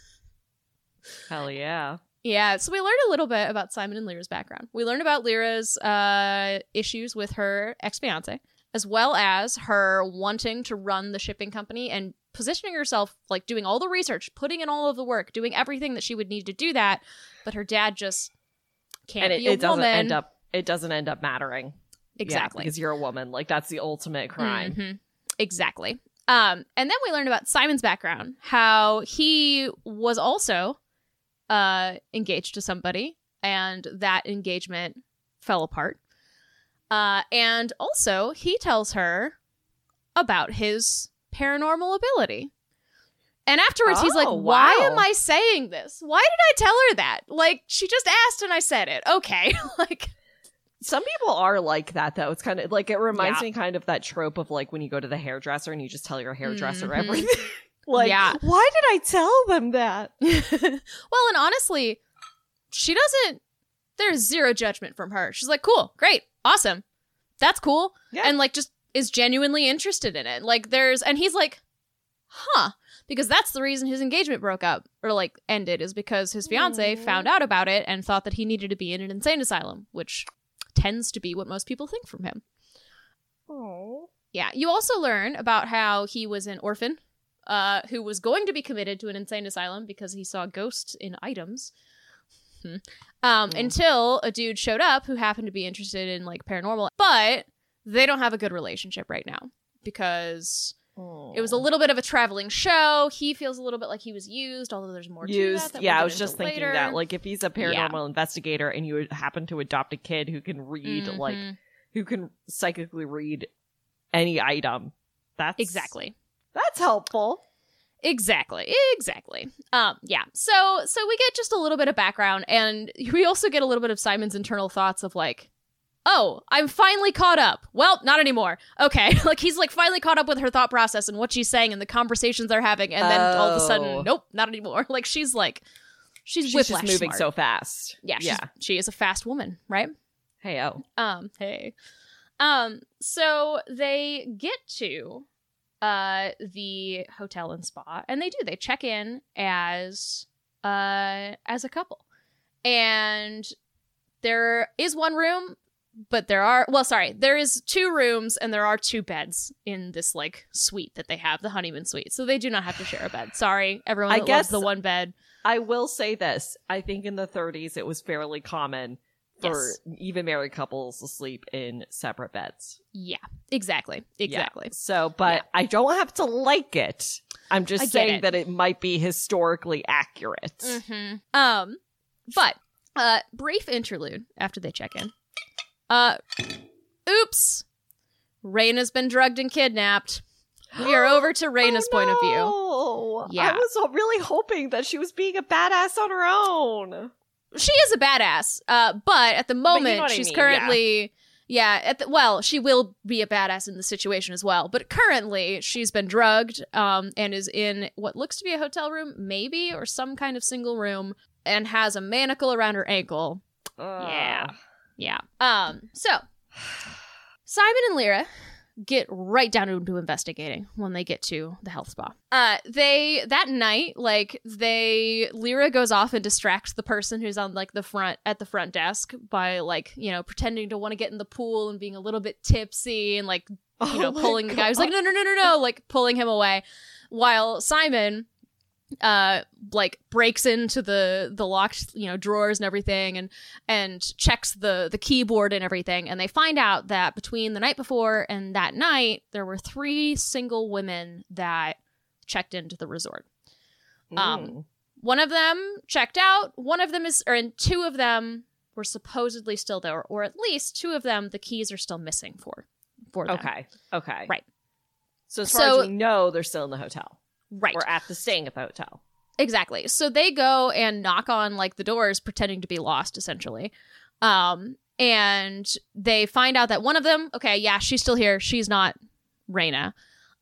Hell yeah. Yeah, so we learned a little bit about Simon and Lyra's background. We learned about Lyra's uh, issues with her ex-fiance, as well as her wanting to run the shipping company and positioning herself, like, doing all the research, putting in all of the work, doing everything that she would need to do that. But her dad just... Can't and it, be a it doesn't woman. end up it doesn't end up mattering. Exactly. Yeah, because you're a woman. Like, that's the ultimate crime. Mm-hmm. Exactly. Um, and then we learned about Simon's background, how he was also uh, engaged to somebody, and that engagement fell apart. Uh, and also, he tells her about his paranormal ability. And afterwards, oh, he's like, why wow. am I saying this? Why did I tell her that? Like, she just asked and I said it. Okay. Like, some people are like that, though. It's kind of like, it reminds Yeah. me kind of that trope of like when you go to the hairdresser and you just tell your hairdresser Mhm. everything. Like, Yeah. why did I tell them that? well, and honestly, she doesn't, there's zero judgment from her. She's like, cool, great, awesome. That's cool. Yeah. And like, just is genuinely interested in it. Like, there's, and he's like, huh. Because that's the reason his engagement broke up or like ended, is because his fiance Aww. found out about it and thought that he needed to be in an insane asylum, which tends to be what most people think from him. Oh. Yeah. You also learn about how he was an orphan uh, who was going to be committed to an insane asylum because he saw ghosts in items. Hmm. Um, Mm. Until a dude showed up who happened to be interested in like paranormal, but they don't have a good relationship right now because it was a little bit of a traveling show. He feels a little bit like he was used, although there's more to that. used. that Yeah, we'll I get was just into thinking later. that, like, if he's a paranormal investigator and you happen to adopt a kid who can read, like, Mhm. who can psychically read any item, that's Exactly. That's helpful. Exactly. Exactly. Um, yeah. So so we get just a little bit of background, and we also get a little bit of Simon's internal thoughts of like, oh, I'm finally caught up. Well, not anymore. Okay. Like, he's like finally caught up with her thought process and what she's saying and the conversations they're having, and then all of a Oh. sudden, nope, not anymore. Like, she's like she's, She's whiplash just moving smart. so fast. Yeah, she's, yeah. she is a fast woman, right? Hey, oh. Um, hey. Um, so they get to uh the hotel and spa, and they do. They check in as uh as a couple. And there is one room, but there are well, sorry, there is two rooms and there are two beds in this like suite that they have, the honeymoon suite. So they do not have to share a bed. Sorry, everyone I that guess- loves the one bed. I will say this. I think in the thirties, it was fairly common for Yes. even married couples to sleep in separate beds. Yeah, exactly. Exactly. Yeah. So, but Yeah. I don't have to like it. I'm just I get saying it. that it might be historically accurate. Mm-hmm. Um, but uh, brief interlude after they check in. Uh, oops, Raina's been drugged and kidnapped. We are over to Raina's Oh, point of view. no. Yeah. I was really hoping that she was being a badass on her own. She is a badass, uh, but at the moment what I she's mean, currently, yeah. at the, well, she will be a badass in the situation as well. But currently, she's been drugged, um, and is in what looks to be a hotel room, maybe, or some kind of single room, and has a manacle around her ankle. Ugh. Yeah. Yeah. Um, so Simon and Lyra get right down into investigating when they get to the health spa. Uh, they, that night, like, they, Lyra goes off and distracts the person who's on, like, the front, at the front desk by, like, you know, pretending to want to get in the pool and being a little bit tipsy and, like, you Oh know, my pulling the guy who's like, no, no, no, no, no, like, pulling him away. While Simon, uh, like, breaks into the, the locked, you know, drawers and everything and, and checks the, the keyboard and everything. And they find out that between the night before and that night, there were three single women that checked into the resort. Um, Mm. One of them checked out. One of them is, or and two of them were supposedly still there, or at least two of them, the keys are still missing for, for them. Okay. Okay. Right. So as far So- as we know, they're still in the hotel. Right. Or at the staying at the hotel. Exactly. So they go and knock on like the doors pretending to be lost essentially. Um and they find out that one of them, okay, yeah, she's still here. She's not Raina.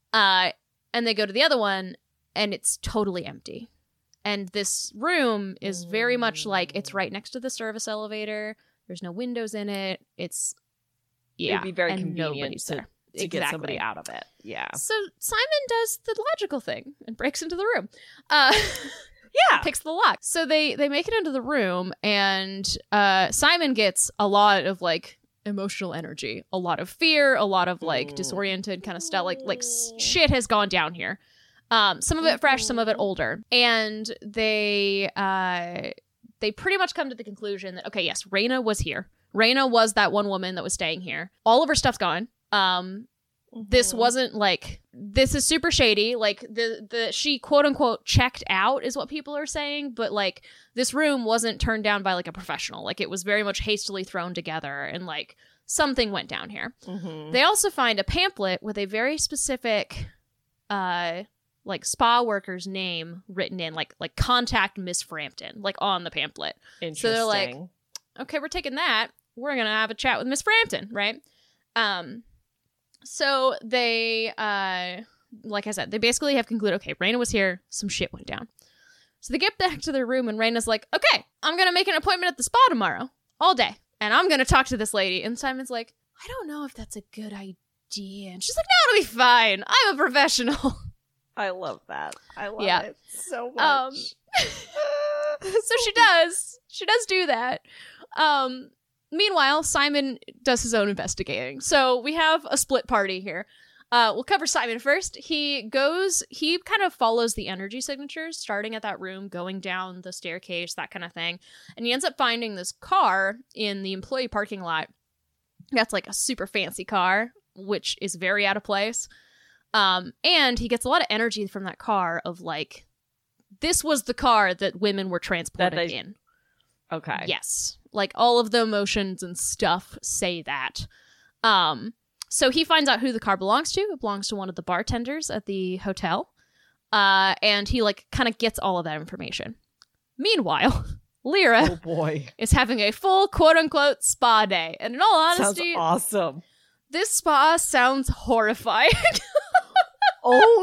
Uh and they go to the other one and it's totally empty. And this room is very much like it's right next to the service elevator. There's no windows in it. It's yeah. It'd be very and convenient nobody's to, there. to get Exactly. somebody out of it. Yeah. So Simon does the logical thing and breaks into the room. Uh Yeah. picks the lock. So they they make it into the room, and uh Simon gets a lot of like emotional energy, a lot of fear, a lot of like Mm. disoriented kind of stuff. Like like s- shit has gone down here. Um, some of it fresh, some of it older, and they uh they pretty much come to the conclusion that okay, yes, Raina was here. Raina was that one woman that was staying here. All of her stuff's gone. Um. This Mhm. wasn't like this is super shady. Like the the she quote unquote checked out is what people are saying, but like this room wasn't turned down by like a professional. Like it was very much hastily thrown together and like something went down here. Mhm. They also find a pamphlet with a very specific uh like spa worker's name written in, like like contact Miss Frampton, like on the pamphlet. Interesting. So they're like, okay, we're taking that. We're gonna have a chat with Miss Frampton, right? Um, so they, uh, like I said, they basically have concluded, okay, Raina was here, some shit went down. So they get back to their room, and Raina's like, okay, I'm gonna make an appointment at the spa tomorrow, all day, and I'm gonna talk to this lady. And Simon's like, I don't know if that's a good idea. And she's like, no, it'll be fine. I'm a professional. I love that. I love Yeah. it so much. Um, so she does. She does do that. Um, meanwhile, Simon does his own investigating. So we have a split party here. Uh, we'll cover Simon first. He goes, he kind of follows the energy signatures, starting at that room, going down the staircase, that kind of thing. And he ends up finding this car in the employee parking lot. That's like a super fancy car, which is very out of place. Um, and he gets a lot of energy from that car of like, this was the car that women were transported That they- in. Okay. Yes. Like all of the emotions and stuff say that. Um, so he finds out who the car belongs to. It belongs to one of the bartenders at the hotel. Uh, and he like kind of gets all of that information. Meanwhile, Lyra Oh boy. is having a full quote unquote spa day. And in all Sounds honesty, awesome. this spa sounds horrifying. Oh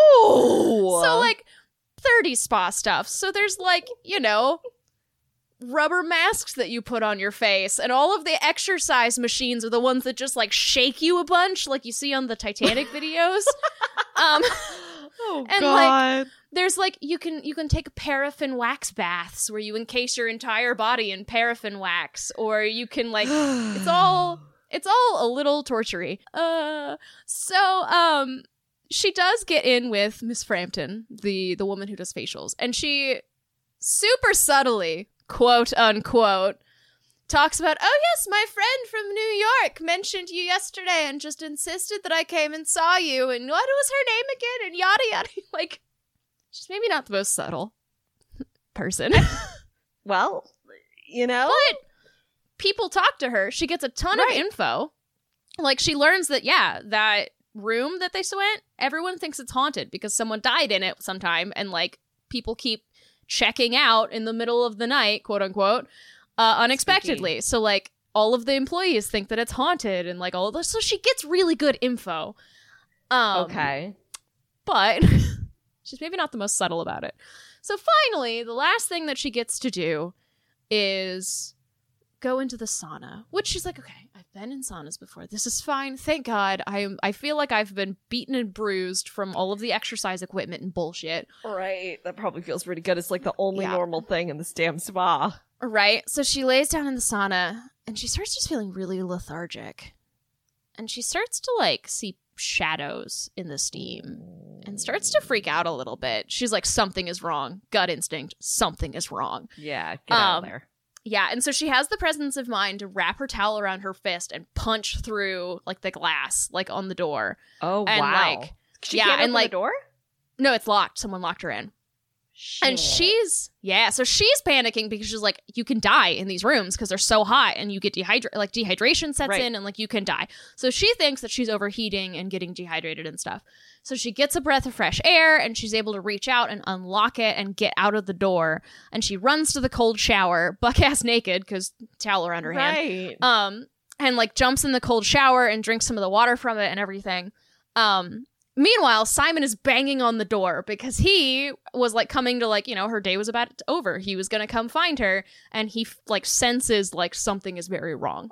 no. So like thirties spa stuff. So there's like, you know, rubber masks that you put on your face, and all of the exercise machines are the ones that just like shake you a bunch like you see on the Titanic videos. um Oh and, god. there's like you can you can take paraffin wax baths where you encase your entire body in paraffin wax, or you can like it's all it's all a little torture-y. Uh so um she does get in with Miss Frampton, the the woman who does facials, and she super subtly, quote unquote, talks about, oh yes, my friend from New York mentioned you yesterday and just insisted that I came and saw you, and what was her name again, and yada yada. Like, she's maybe not the most subtle person. Well, you know. But people talk to her. She gets a ton Right. of info. Like, she learns that, yeah, that room that they went, everyone thinks it's haunted because someone died in it sometime, and, like, people keep checking out in the middle of the night, quote unquote, uh, unexpectedly. Spooky. So, like, all of the employees think that it's haunted, and, like, all of this. So she gets really good info. Um, Okay. But she's maybe not the most subtle about it. So finally, the last thing that she gets to do is go into the sauna, which she's like, okay, I've been in saunas before. This is fine. Thank God. I I feel like I've been beaten and bruised from all of the exercise equipment and bullshit. Right. That probably feels pretty good. It's like the only Yeah. normal thing in this damn spa. Right? So she lays down in the sauna and she starts just feeling really lethargic. And she starts to like see shadows in the steam and starts to freak out a little bit. She's like, something is wrong. Gut instinct. Something is wrong. Yeah, get out Um, of there. Yeah, and so she has the presence of mind to wrap her towel around her fist and punch through like the glass, like on the door. Oh, and, wow. like- she yeah, can't and, open like- the door? No, it's locked. Someone locked her in. And Shit. she's, yeah, so she's panicking because she's like, you can die in these rooms because they're so hot and you get dehydrated, like dehydration sets Right. in and like you can die. So she thinks that she's overheating and getting dehydrated and stuff. So she gets a breath of fresh air and she's able to reach out and unlock it and get out of the door. And she runs to the cold shower, buck-ass naked because towel around her hand. Right. Um, and like jumps in the cold shower and drinks some of the water from it and everything. Um, meanwhile, Simon is banging on the door because he was like coming to like, you know, her day was about over. He was going to come find her and he like senses like something is very wrong.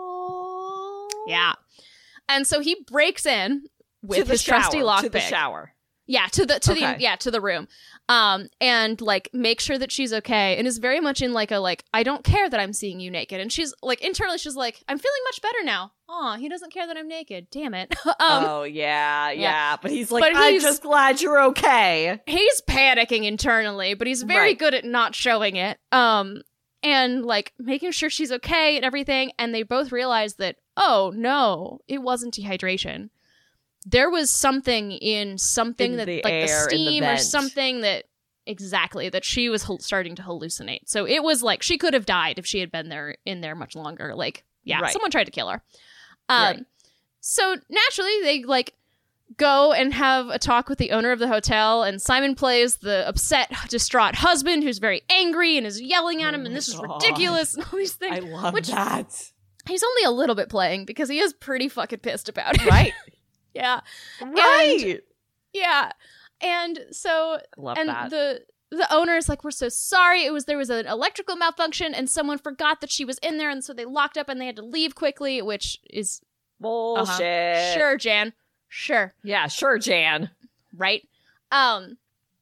Oh. Yeah. And so he breaks in with to the his trusty shower, to the lockpick. shower. Yeah, to the to Okay. the yeah, to the room. Um and like make sure that she's okay and is very much in like a like I don't care that I'm seeing you naked. And she's like internally she's like I'm feeling much better now. Aw, he doesn't care that I'm naked. Damn it. um oh, yeah, yeah, yeah. But he's like, But I'm he's- just glad you're okay. he's panicking internally, but he's very Right. good at not showing it. Um and like making sure she's okay and everything, and they both realize that, oh no, it wasn't dehydration. There was something in something In that the like air, the in the steam or vent. something that exactly that she was hal- starting to hallucinate. So it was like she could have died if she had been there in there much longer. Like, yeah, Right. someone tried to kill her. Um Right. so naturally they like go and have a talk with the owner of the hotel, and Simon plays the upset, distraught husband who's very angry and is yelling at him, oh and this God. is ridiculous, and all these things. I love which that. He's only a little bit playing because he is pretty fucking pissed about it. Right. Yeah. Right. And, yeah. And so, I love and that. the the owner is like, we're so sorry. It was there was an electrical malfunction, and someone forgot that she was in there, and so they locked up and they had to leave quickly, which is Bullshit. uh-huh. Sure, Jan. Sure. Yeah, sure, Jan. Right. Um,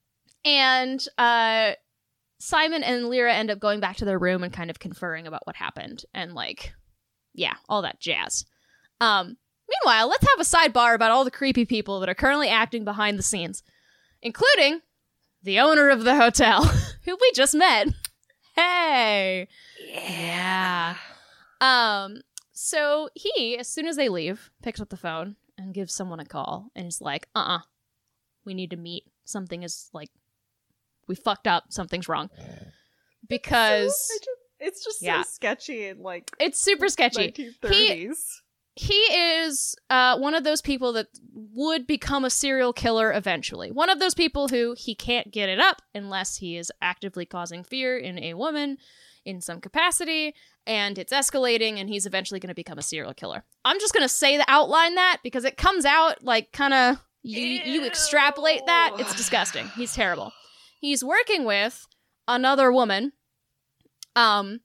and uh, Simon and Lyra end up going back to their room and kind of conferring about what happened, and like, yeah, all that jazz. Um. Meanwhile, let's have a sidebar about all the creepy people that are currently acting behind the scenes, including the owner of the hotel, who we just met. Hey. Yeah. Um, so he, as soon as they leave, picks up the phone and gives someone a call and is like, uh-uh, we need to meet. Something is, like, we fucked up. Something's wrong. Because... So, just, it's just yeah. so sketchy and, like... It's super sketchy. nineteen thirties. He, he is uh, one of those people that would become a serial killer eventually. One of those people who he can't get it up unless he is actively causing fear in a woman in some capacity, and it's escalating, and he's eventually going to become a serial killer. I'm just going to say the outline that because it comes out like kind of you, you extrapolate that. It's disgusting. He's terrible. He's working with another woman. Um,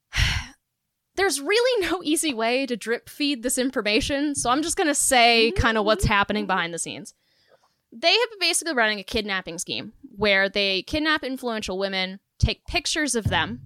there's really no easy way to drip feed this information, so I'm just going to say kind of what's happening behind the scenes. They have been basically running a kidnapping scheme where they kidnap influential women, take pictures of them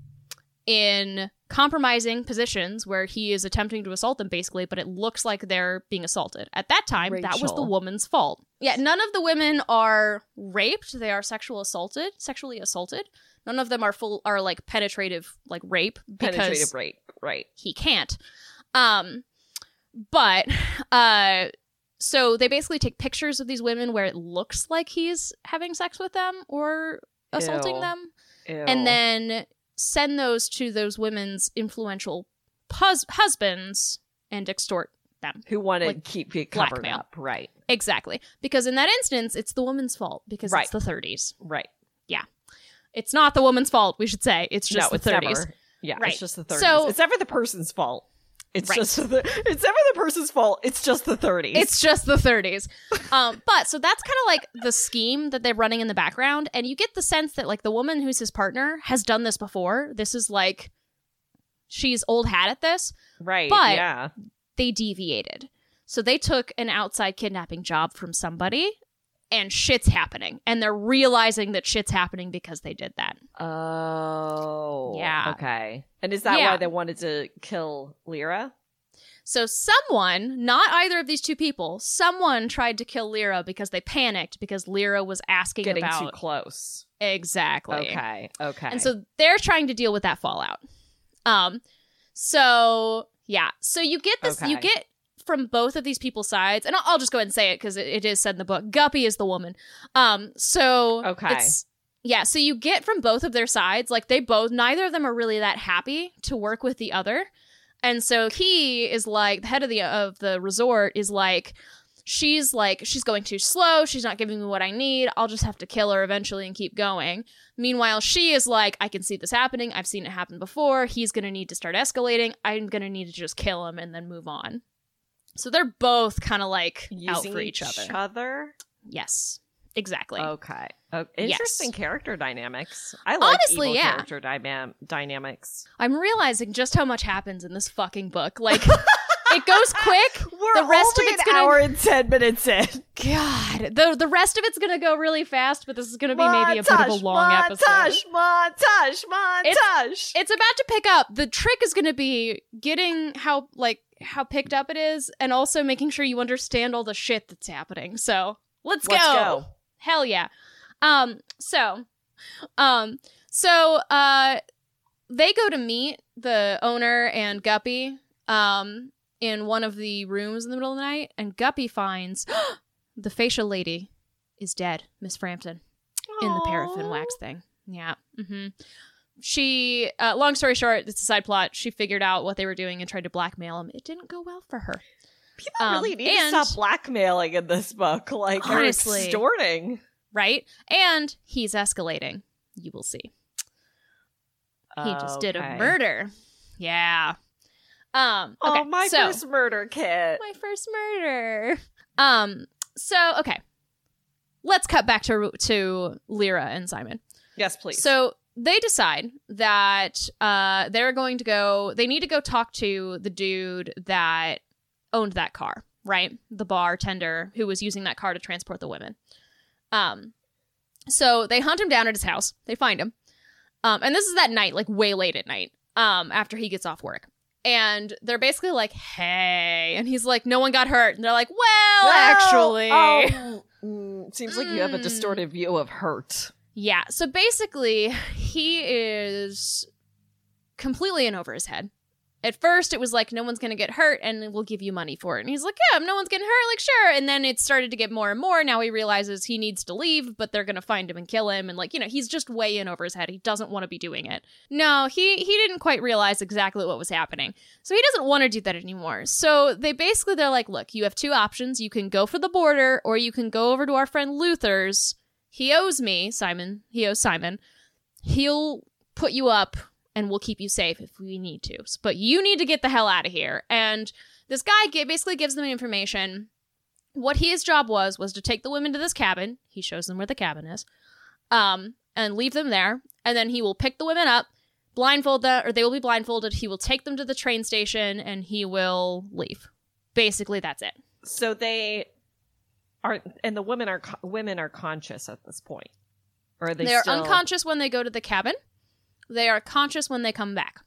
in compromising positions where he is attempting to assault them, basically, but it looks like they're being assaulted. At that time, Rachel. that was the woman's fault. Yeah, none of the women are raped. They are sexual assaulted, sexually assaulted. None of them are full, are like penetrative, like rape, because Penetrative rape, right. he can't. Um, but, uh, so they basically take pictures of these women where it looks like he's having sex with them or assaulting Ew. them. Ew. And then send those to those women's influential hus- husbands and extort them. Who want to like, keep it covered blackmail. up, right. Exactly. Because in that instance, it's the woman's fault because Right. it's the thirties. Right. It's not the woman's fault, we should say. It's just no, the it's thirties. Never, yeah, Right. it's just the thirties. So- it's never the person's fault. It's Right. just the, it's never the person's fault. It's just the thirties. It's just the thirties. Um, but so that's kind of like the scheme that they're running in the background. And you get the sense that like the woman who's his partner has done this before. This is like, she's old hat at this. right. but- yeah. They deviated. So they took an outside kidnapping job from somebody and shit's happening. And they're realizing that shit's happening because they did that. Oh. Yeah. Okay. And is that Yeah. why they wanted to kill Lyra? So someone, not either of these two people, someone tried to kill Lyra because they panicked because Lyra was asking Getting about too close. exactly. Okay. Okay. And so they're trying to deal with that fallout. Um so yeah. So you get this you Okay. get from both of these people's sides, and I'll, I'll just go ahead and say it because it, it is said in the book. Guppy is the woman. Um so Okay. it's yeah, so you get from both of their sides, like they both neither of them are really that happy to work with the other. And so he is like the head of the of the resort is like she's like she's going too slow, she's not giving me what I need, I'll just have to kill her eventually and keep going. Meanwhile, she is like, I can see this happening, I've seen it happen before, he's going to need to start escalating, I'm going to need to just kill him and then move on. So they're both kind of like out Using for each other. other? Yes. Exactly. Okay. Oh, Yes. interesting character dynamics. I like Honestly, evil yeah. character dyma- dynamics. I'm realizing just how much happens in this fucking book. Like it goes quick. We're The rest of only it's an gonna- hour and ten minutes in. God, the the rest of it's gonna go really fast, but this is gonna be maybe a bit of a long montage, episode. Montage, montage, It's about to pick up. The trick is gonna be getting how like how picked up it is, and also making sure you understand all the shit that's happening. So let's go. Let's go. Hell yeah. Um. So, um. So, uh, they go to meet the owner and Guppy. Um. In one of the rooms in the middle of the night, and Guppy finds the facial lady is dead, Miss Frampton, in the paraffin Aw. wax thing. Yeah. Mm-hmm. She, uh, long story short, it's a side plot. She figured out what they were doing and tried to blackmail him. It didn't go well for her. People Um, really need and- to stop blackmailing in this book. Like, they're Honestly. extorting. right? And he's escalating. You will see. He just did a Okay. murder. Yeah. Um, okay, Oh, my so, first murder kit. my first murder. Um, so, okay. Let's cut back to to Lyra and Simon. Yes, please. So they decide that uh, they're going to go, they need to go talk to the dude that owned that car, right? The bartender who was using that car to transport the women. Um, so they hunt him down at his house. They find him. Um, and this is that night, like way late at night, um, after he gets off work. And they're basically like, hey. And he's like, no one got hurt. And they're like, well, Well, actually. um, mm, seems like you have a Mm. distorted view of hurt. Yeah. So basically, he is completely in over his head. At first, it was like, no one's going to get hurt and we'll give you money for it. And he's like, yeah, no one's getting hurt. Like, sure. And then it started to get more and more. Now he realizes he needs to leave, but they're going to find him and kill him. And like, you know, he's just way in over his head. He doesn't want to be doing it. No, he, he didn't quite realize exactly what was happening. So he doesn't want to do that anymore. So they basically, they're like, look, you have two options. You can go for the border or you can go over to our friend Luther's. He owes me, Simon. He owes Simon. He'll put you up and we'll keep you safe if we need to. But you need to get the hell out of here. And this guy g- basically gives them information. What his job was, was to take the women to this cabin. He shows them where the cabin is. Um, and leave them there. And then he will pick the women up, blindfold them, or they will be blindfolded. He will take them to the train station and he will leave. Basically, that's it. So they are, and the women are co- women are conscious at this point, or are they? They are still... unconscious when they go to the cabin. They are conscious when they come back.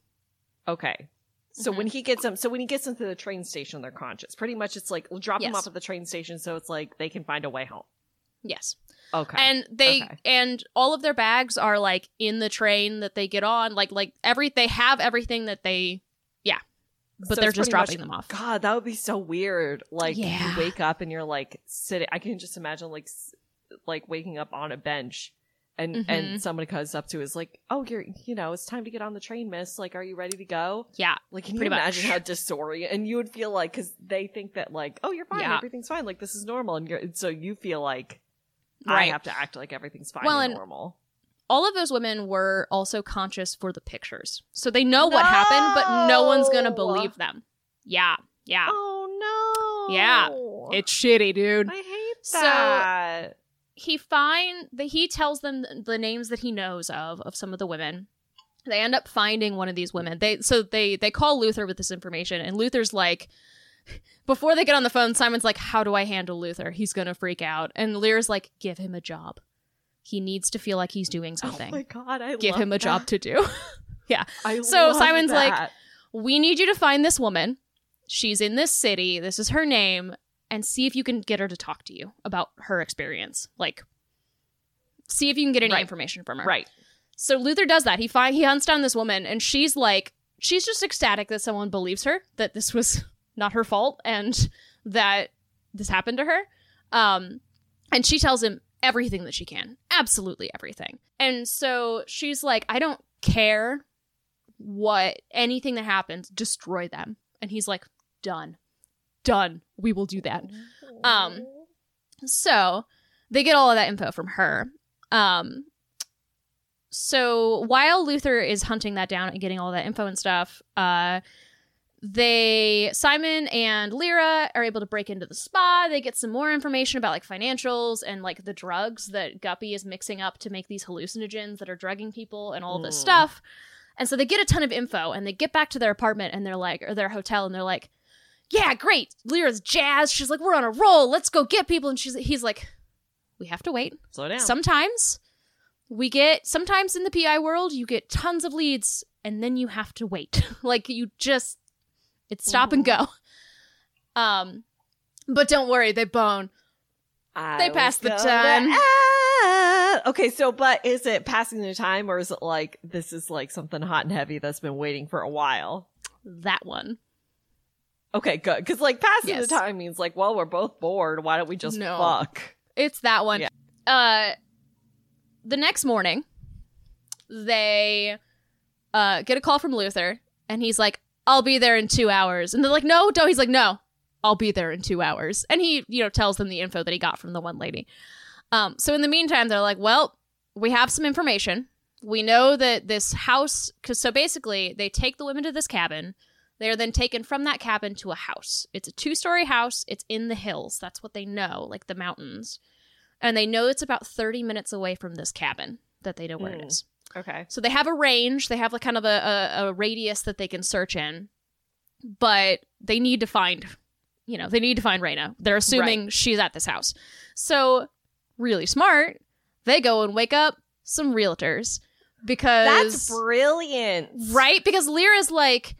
Okay. So Mhm. when he gets them, so when he gets them to the train station, they're conscious. Pretty much, it's like we'll drop them Yes. off at the train station, so it's like they can find a way home. Yes. Okay. And they Okay. and all of their bags are like in the train that they get on. Like like every they have everything that they yeah. But So they're it's just pretty dropping much- them off. God, that would be so weird. Like Yeah. you wake up and you're like sitting. I can just imagine like s- like waking up on a bench, and Mhm. and somebody comes up to is like, oh, you're you know it's time to get on the train, miss. Like, are you ready to go? Yeah. Like, can you Pretty imagine much. how disorient? And you would feel like because they think that like, oh, you're fine, Yeah. everything's fine, like this is normal, and you're and so you feel like I Right. have to act like everything's fine Well, and and- normal. All of those women were also conscious for the pictures. So they know what happened, but no one's going to No! believe them. Yeah. Yeah. Oh no! Yeah. It's shitty, dude. I hate So- that. He find the he tells them th- the names that he knows of of some of the women. They end up finding one of these women. They so they they call Luther with this information, and Luther's like, before they get on the phone, Simon's like, "How do I handle Luther? He's gonna freak out." And Lyra's like, "Give him a job. He needs to feel like he's doing something. Oh my god! I Give love him a that. job to do." I So love Simon's like, that. We need you to find this woman. She's in this city. This is her name. And see if you can get her to talk to you about her experience. Like, see if you can get any Right. information from her. right. So Luther does that. He find he hunts down this woman, and she's like, she's just ecstatic that someone believes her, that this was not her fault, and that this happened to her. Um, and she tells him everything that she can, absolutely everything. And so she's like, I don't care what anything that happens, destroy them. And he's like, done, done. We will do that. Um, So they get all of that info from her. Um, so while Luther is hunting that down and getting all that info and stuff, uh, they Simon and Lyra are able to break into the spa. They get some more information about like financials and like the drugs that Guppy is mixing up to make these hallucinogens that are drugging people and all this Mm. stuff. And so they get a ton of info, and they get back to their apartment and they're like, or their hotel, and they're like, yeah, great. Lyra's jazzed. She's like, we're on a roll. Let's go get people. And she's he's like, we have to wait. Slow down. Sometimes we get, sometimes in the P I world, you get tons of leads and then you have to wait. Like you just, it's stop and go. Um, but don't worry, they bone. I They was passed the gonna time. ask- Okay, so but is it passing the time, or is it like this is like something hot and heavy that's been waiting for a while? That one. Okay, good. Because like passing Yes. the time means like, well, we're both bored. Why don't we just No. fuck? It's that one. Yeah. Uh, the next morning, they uh, get a call from Luther, and he's like, I'll be there in two hours. And they're like, no, don't. He's like, no, I'll be there in two hours. And he, you know, tells them the info that he got from the one lady. Um, so in the meantime, they're like, well, we have some information. We know that this house, because so basically they take the women to this cabin. They are then taken from that cabin to a house. It's a two-story house. It's in the hills. That's what they know, like the mountains. And they know it's about thirty minutes away from this cabin that they know where Mm. it is. Okay. So they have a range. They have like kind of a, a, a radius that they can search in. But they need to find, you know, they need to find Raina. They're assuming Right. she's at this house. So, really smart, they go and wake up some realtors. Because... That's brilliant. Right? Because Lyra's like,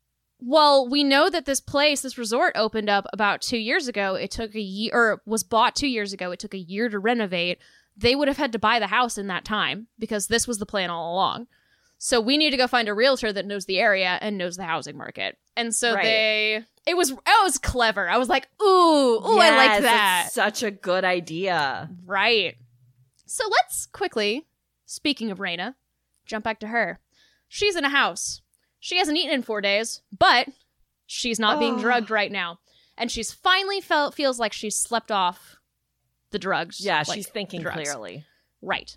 well, we know that this place, this resort opened up about two years ago. It took a year, or was bought two years ago. It took a year to renovate. They would have had to buy the house in that time because this was the plan all along. So we need to go find a realtor that knows the area and knows the housing market. And so Right. they, it was, it was clever. I was like, ooh, ooh, I like Yes, that. it's such a good idea. Right. So let's quickly, speaking of Raina, jump back to her. She's in a house. She hasn't eaten in four days, but she's not being Oh. drugged right now. And she's finally felt feels like she's slept off the drugs. Yeah, like, she's thinking drugs. clearly. Right.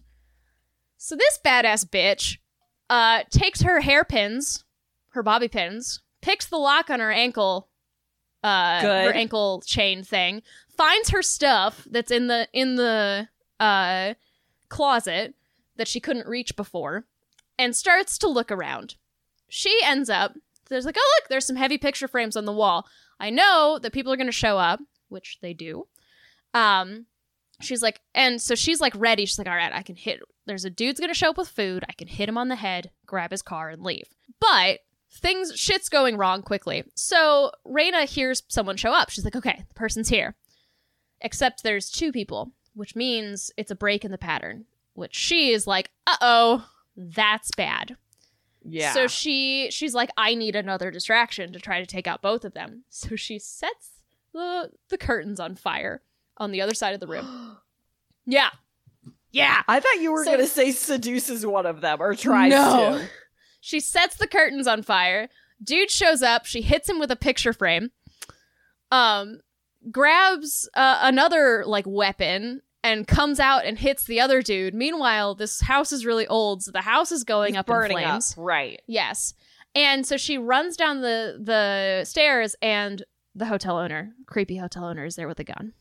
So this badass bitch uh, takes her hairpins, her bobby pins, picks the lock on her ankle, uh, Good. her ankle chain thing, finds her stuff that's in the in the uh, closet that she couldn't reach before, and starts to look around. She ends up, there's like, oh look, there's some heavy picture frames on the wall. I know that people are going to show up, which they do. Um, she's like, and so she's like ready. She's like, all right, I can hit, there's a dude's going to show up with food. I can hit him on the head, grab his car and leave. But things, shit's going wrong quickly. So Raina hears someone show up. She's like, okay, the person's here. Except there's two people, which means it's a break in the pattern, which she is like, uh-oh, that's bad. Yeah. So she she's like, I need another distraction to try to take out both of them. So she sets the the curtains on fire on the other side of the room. Yeah. Yeah. I thought you were So- going to say seduces one of them or tries No. to. She sets the curtains on fire. Dude shows up. She hits him with a picture frame. Um, grabs uh, another like weapon and comes out and hits the other dude. Meanwhile, this house is really old, so the house is going He's up burning in flames. up. Right. Yes. And so she runs down the the stairs, and the hotel owner, creepy hotel owner, is there with a gun.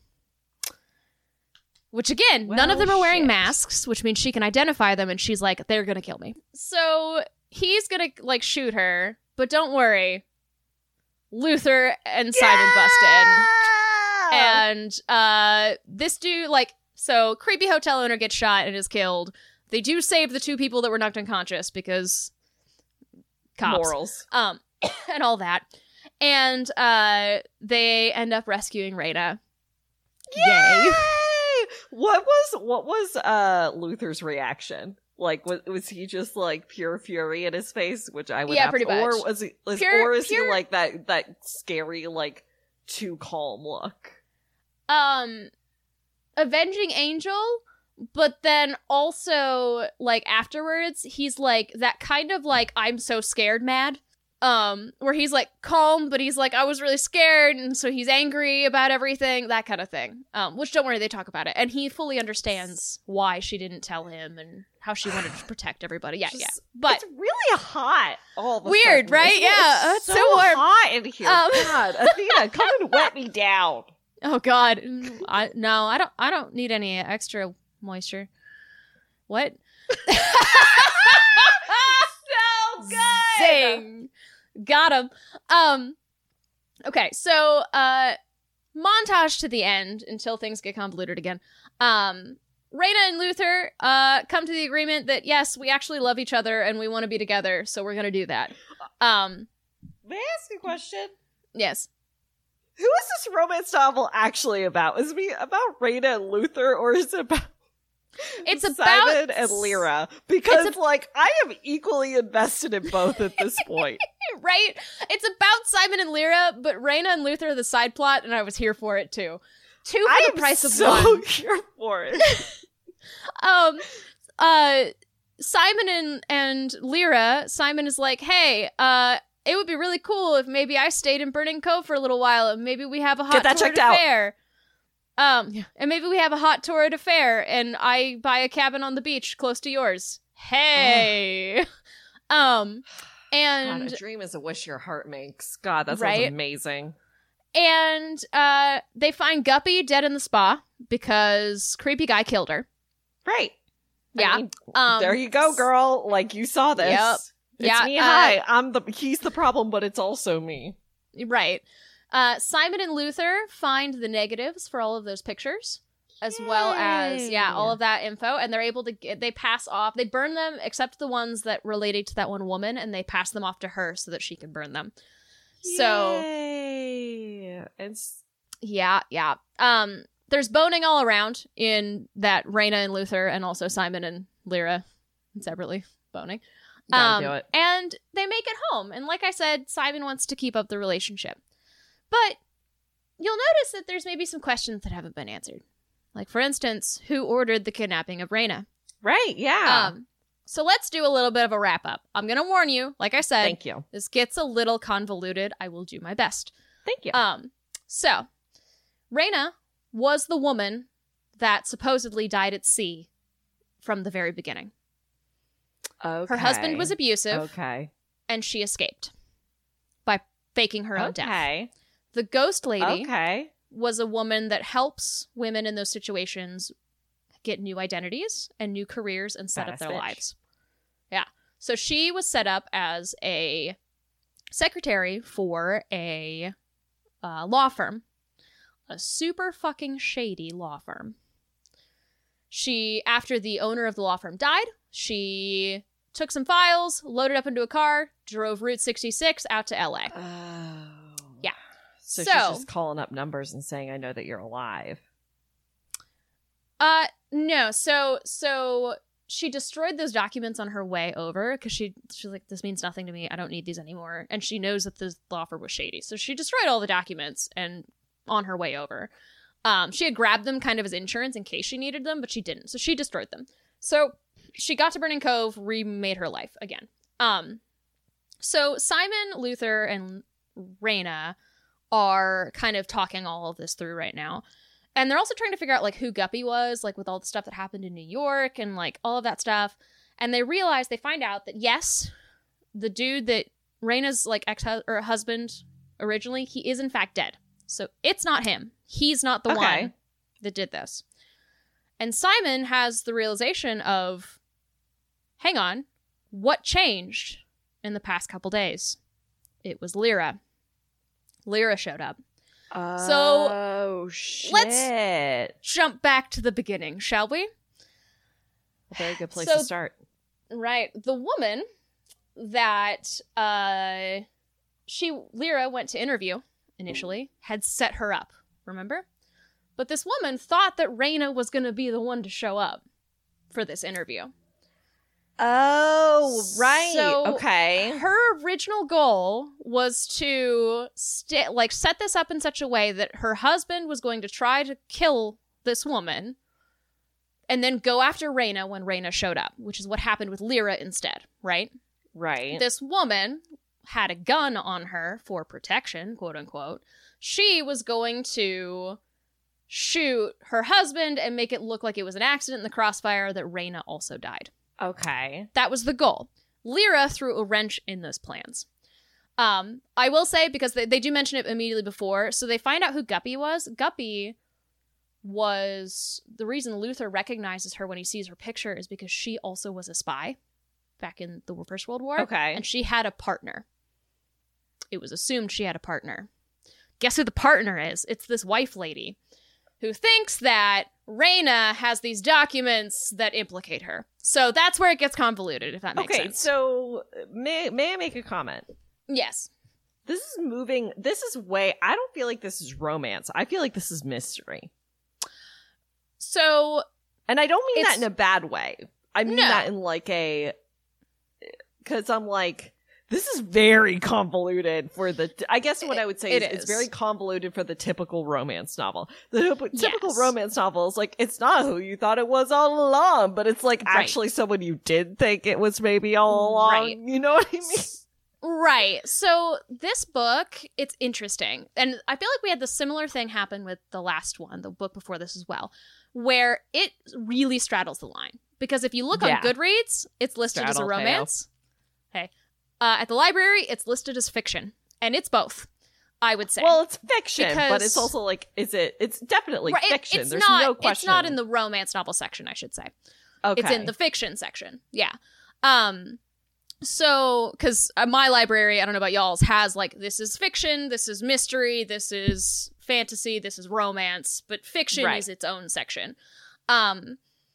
Which again, none of Well, them are wearing shit. masks, which means she can identify them, and she's like, they're gonna kill me. So he's gonna like shoot her, but don't worry. Luther and Simon bust in. And uh this dude, like, so creepy hotel owner gets shot and is killed. They do save the two people that were knocked unconscious because cops. Morals. Um, and all that. And uh, they end up rescuing Raina. Yay! What was what was uh Luther's reaction? Like, was, was he just like pure fury in his face, which I would Yeah, have pretty to, or much. was he, was, Pure- or is pure- he like that that scary like too calm look? Um, avenging angel, but then also like afterwards, he's like that kind of like I'm so scared mad. Um, where he's like calm, but he's like I was really scared, and so he's angry about everything, that kind of thing. Um, which don't worry, they talk about it, and he fully understands why she didn't tell him and how she wanted to protect everybody. Yeah, Just- yeah. But it's really hot. All of a Weird, sudden, right? isn't it? Yeah, it's it's so, so warm. hot in here. Um, God, Athena, come and wet me down. oh god, Mm, I no, I don't. I don't need any extra moisture. What? So good. Zing. Got him. Um, okay, so uh, montage to the end until things get convoluted again. Um, Raina and Luther uh, come to the agreement that yes, we actually love each other and we want to be together, so we're gonna do that. Um, May I ask a question? yes. Who is this romance novel actually about? Is it about Raina and Luther, or is it about It's Simon about and Lyra? Because It's a- like I am equally invested in both at this point. right? It's about Simon and Lyra, but Raina and Luther are the side plot, and I was here for it too. Two for I the am price of so one. here for it. um uh Simon and and Lyra, Simon is like, hey, uh it would be really cool if maybe I stayed in Burning Cove for a little while and maybe we have a hot Get that torrid checked out. affair. Um, and maybe we have a hot torrid affair and I buy a cabin on the beach close to yours. Hey. um, and God, a dream is a wish your heart makes. God, that sounds Right? amazing. and uh, they find Guppy dead in the spa because creepy guy killed her. Right. Yeah. I mean, Um, there you go, girl. Like, you saw this. Yep. It's Yeah, me. uh, Hi. I'm the. He's the problem, but it's also me. Right. Uh, Simon and Luther find the negatives for all of those pictures, as well as, yeah, Yay. all of that info, and they're able to get, they pass off, they burn them, except the ones that related to that one woman, and they pass them off to her so that she can burn them. So, Yay. It's yeah, yeah. Um, there's boning all around in that Raina and Luther, and also Simon and Lyra separately boning. gotta Um, do it. And they make it home. And like I said, Simon wants to keep up the relationship. But you'll notice that there's maybe some questions that haven't been answered. Like, for instance, who ordered the kidnapping of Raina? Right. Yeah. Um, so let's do a little bit of a wrap up. I'm going to warn you, like I said, Thank you. this gets a little convoluted. I will do my best. Thank you. Um, so, Raina was the woman that supposedly died at sea from the very beginning. okay. Her husband was abusive, Okay. and she escaped by faking her own death. Okay. The ghost lady Okay. was a woman that helps women in those situations get new identities and new careers and set Badass up their bitch. lives. Yeah. So she was set up as a secretary for a uh, law firm, a super fucking shady law firm. She, after the owner of the law firm died, she took some files, loaded up into a car, drove Route sixty-six out to L A. Oh. Yeah. So, So- she's just calling up numbers and saying, "I know that you're alive." Uh, no. So, so she destroyed those documents on her way over because she she's like, this means nothing to me. I don't need these anymore. And she knows that the law firm was shady, so she destroyed all the documents and on her way over. Um, she had grabbed them kind of as insurance in case she needed them, but she didn't. So she destroyed them. So she got to Burning Cove, remade her life again. Um, so Simon, Luther, and Raina are kind of talking all of this through right now. And they're also trying to figure out, like, who Guppy was, like, with all the stuff that happened in New York and, like, all of that stuff. And they realize, they find out that, yes, the dude that Raina's, like, ex-husband originally, he is, in fact, dead. So it's not him. He's not the Okay. one that did this. And Simon has the realization of, hang on, what changed in the past couple days? It was Lyra. Lyra showed up. Oh, shit. let's- Jump back to the beginning, shall we? A very good place So- to start. Right. The woman that uh she Lyra went to interview initially had set her up, remember? But this woman thought that Raina was going to be the one to show up for this interview. Oh, right. So- okay. Her original goal was to st- like set this up in such a way that her husband was going to try to kill this woman and then go after Raina when Raina showed up, which is what happened with Lyra instead, right? Right. This woman had a gun on her for protection, quote unquote. She was going to shoot her husband and make it look like it was an accident in the crossfire that Raina also died. Okay. That was the goal. Lyra threw a wrench in those plans. Um, I will say, because they, they do mention it immediately before, so they find out who Guppy was. Guppy was the reason Luther recognizes her when he sees her picture is because she also was a spy back in the First World War. Okay. And she had a partner. It was assumed she had a partner. Guess who the partner is? It's this wife lady who thinks that Raina has these documents that implicate her. So that's where it gets convoluted, if that makes Okay, sense. so may may I make a comment? Yes. This is moving. This is way. I don't feel like this is romance. I feel like this is mystery, So, and I don't mean It's- that in a bad way. I mean No. that in like a, because I'm like, this is very convoluted for the. I guess what I would say It is, it's is. very convoluted for the typical romance novel. The typ- typical Yes. romance novel is like, it's not who you thought it was all along, but it's like Right. actually someone you did think it was maybe all along. Right. You know what I mean? Right. So this book, it's interesting. And I feel like we had the similar thing happen with the last one, the book before this as well, where it really straddles the line. Because if you look Yeah. on Goodreads, it's listed as a Straddle, romance. Okay. Uh, at the library, it's listed as fiction. And it's both, I would say. Well, it's fiction, but Because- it's also like, is it? It's definitely Right, it- fiction. it's There's not, no question. It's not in the romance novel section, I should say. Okay. It's in the fiction section. Yeah. Um, so, because uh, my library, I don't know about y'all's, has like, this is fiction, this is mystery, this is fantasy, this is romance, but fiction Right. is its own section. Um,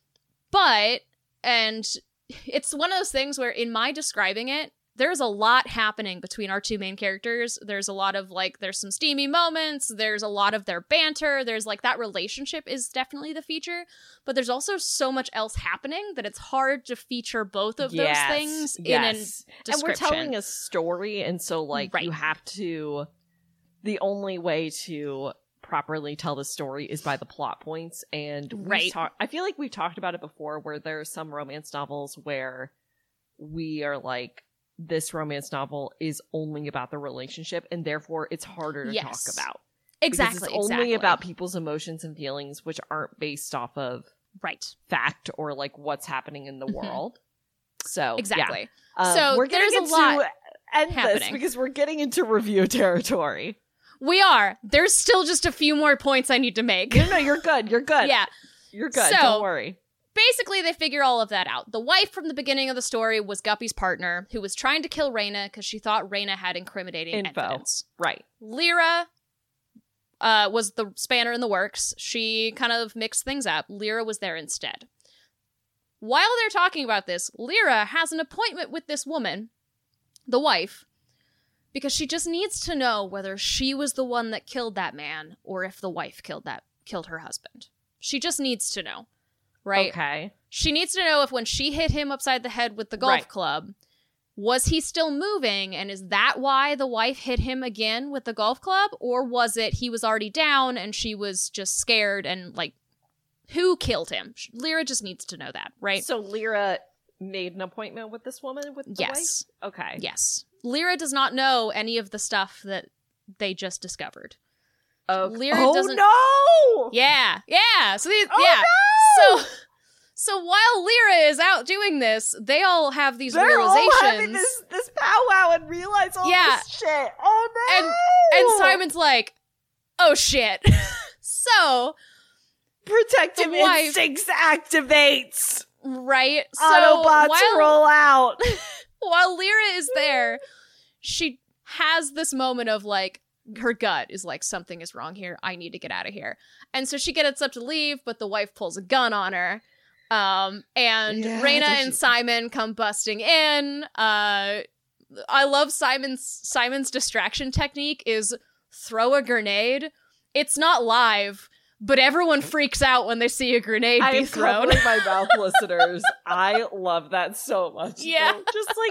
but, and it's one of those things where in my describing it, there's a lot happening between our two main characters. There's a lot of like, there's some steamy moments. There's a lot of their banter. There's like that relationship is definitely the feature, but there's also so much else happening that it's hard to feature both of Yes, those things yes. in a And we're description. telling a story, and so like Right. you have to. The only way to properly tell the story is by the plot points, and we Right. talk- I feel like we've talked about it before, where there are some romance novels where we are like, this romance novel is only about the relationship, and therefore it's harder to Yes. talk about. exactly. Because it's only exactly. about people's emotions and feelings, which aren't based off of right. fact or like what's happening in the Mhm. world. So Exactly. yeah. Um, So we're getting there's a into lot end this happening. because we're getting into review territory. We are. There's still just a few more points I need to make. No, no, you're good. You're good. Yeah. You're good. So- Don't worry. Basically, they figure all of that out. The wife from the beginning of the story was Guppy's partner, who was trying to kill Raina because she thought Raina had incriminating Info. evidence. Right. Lyra uh, was the spanner in the works. She kind of mixed things up. Lyra was there instead. While they're talking about this, Lyra has an appointment with this woman, the wife, because she just needs to know whether she was the one that killed that man or if the wife killed that killed her husband. She just needs to know, right? Okay. She needs to know if when she hit him upside the head with the golf Right. club, was he still moving, and is that why the wife hit him again with the golf club? Or was it he was already down and she was just scared and, like, who killed him? Lyra just needs to know that, right? So Lyra made an appointment with this woman with the Yes. wife? Okay. Yes. Lyra does not know any of the stuff that they just discovered. Oh, Lyra oh doesn't- no! Yeah, yeah. So these, Oh, yeah. no! So so while Lyra is out doing this, they all have these They're realizations. all having this, this powwow and realize all Yeah. this shit. Oh no! And Simon's like, "Oh shit." So, Protective the wife- instincts activates. right? So Autobots while, roll out. while Lyra is there, she has this moment of like, her gut is like, something is wrong here. I need to get out of here. And so she gets up to leave, but the wife pulls a gun on her. Um, and Yeah, Raina don't and you- Simon come busting in. Uh, I love Simon's Simon's distraction technique is throw a grenade. It's not live, but everyone freaks out when they see a grenade I be am thrown. covering my mouth, listeners. I love that so much. Yeah. though. Just like,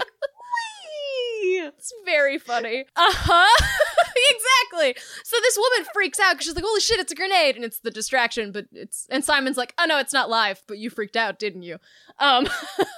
wee! It's very funny. Uh-huh. Exactly. So this woman freaks out because she's like, holy shit, it's a grenade. And it's the distraction, but it's... And Simon's like, oh no, it's not live, but you freaked out, didn't you? Um...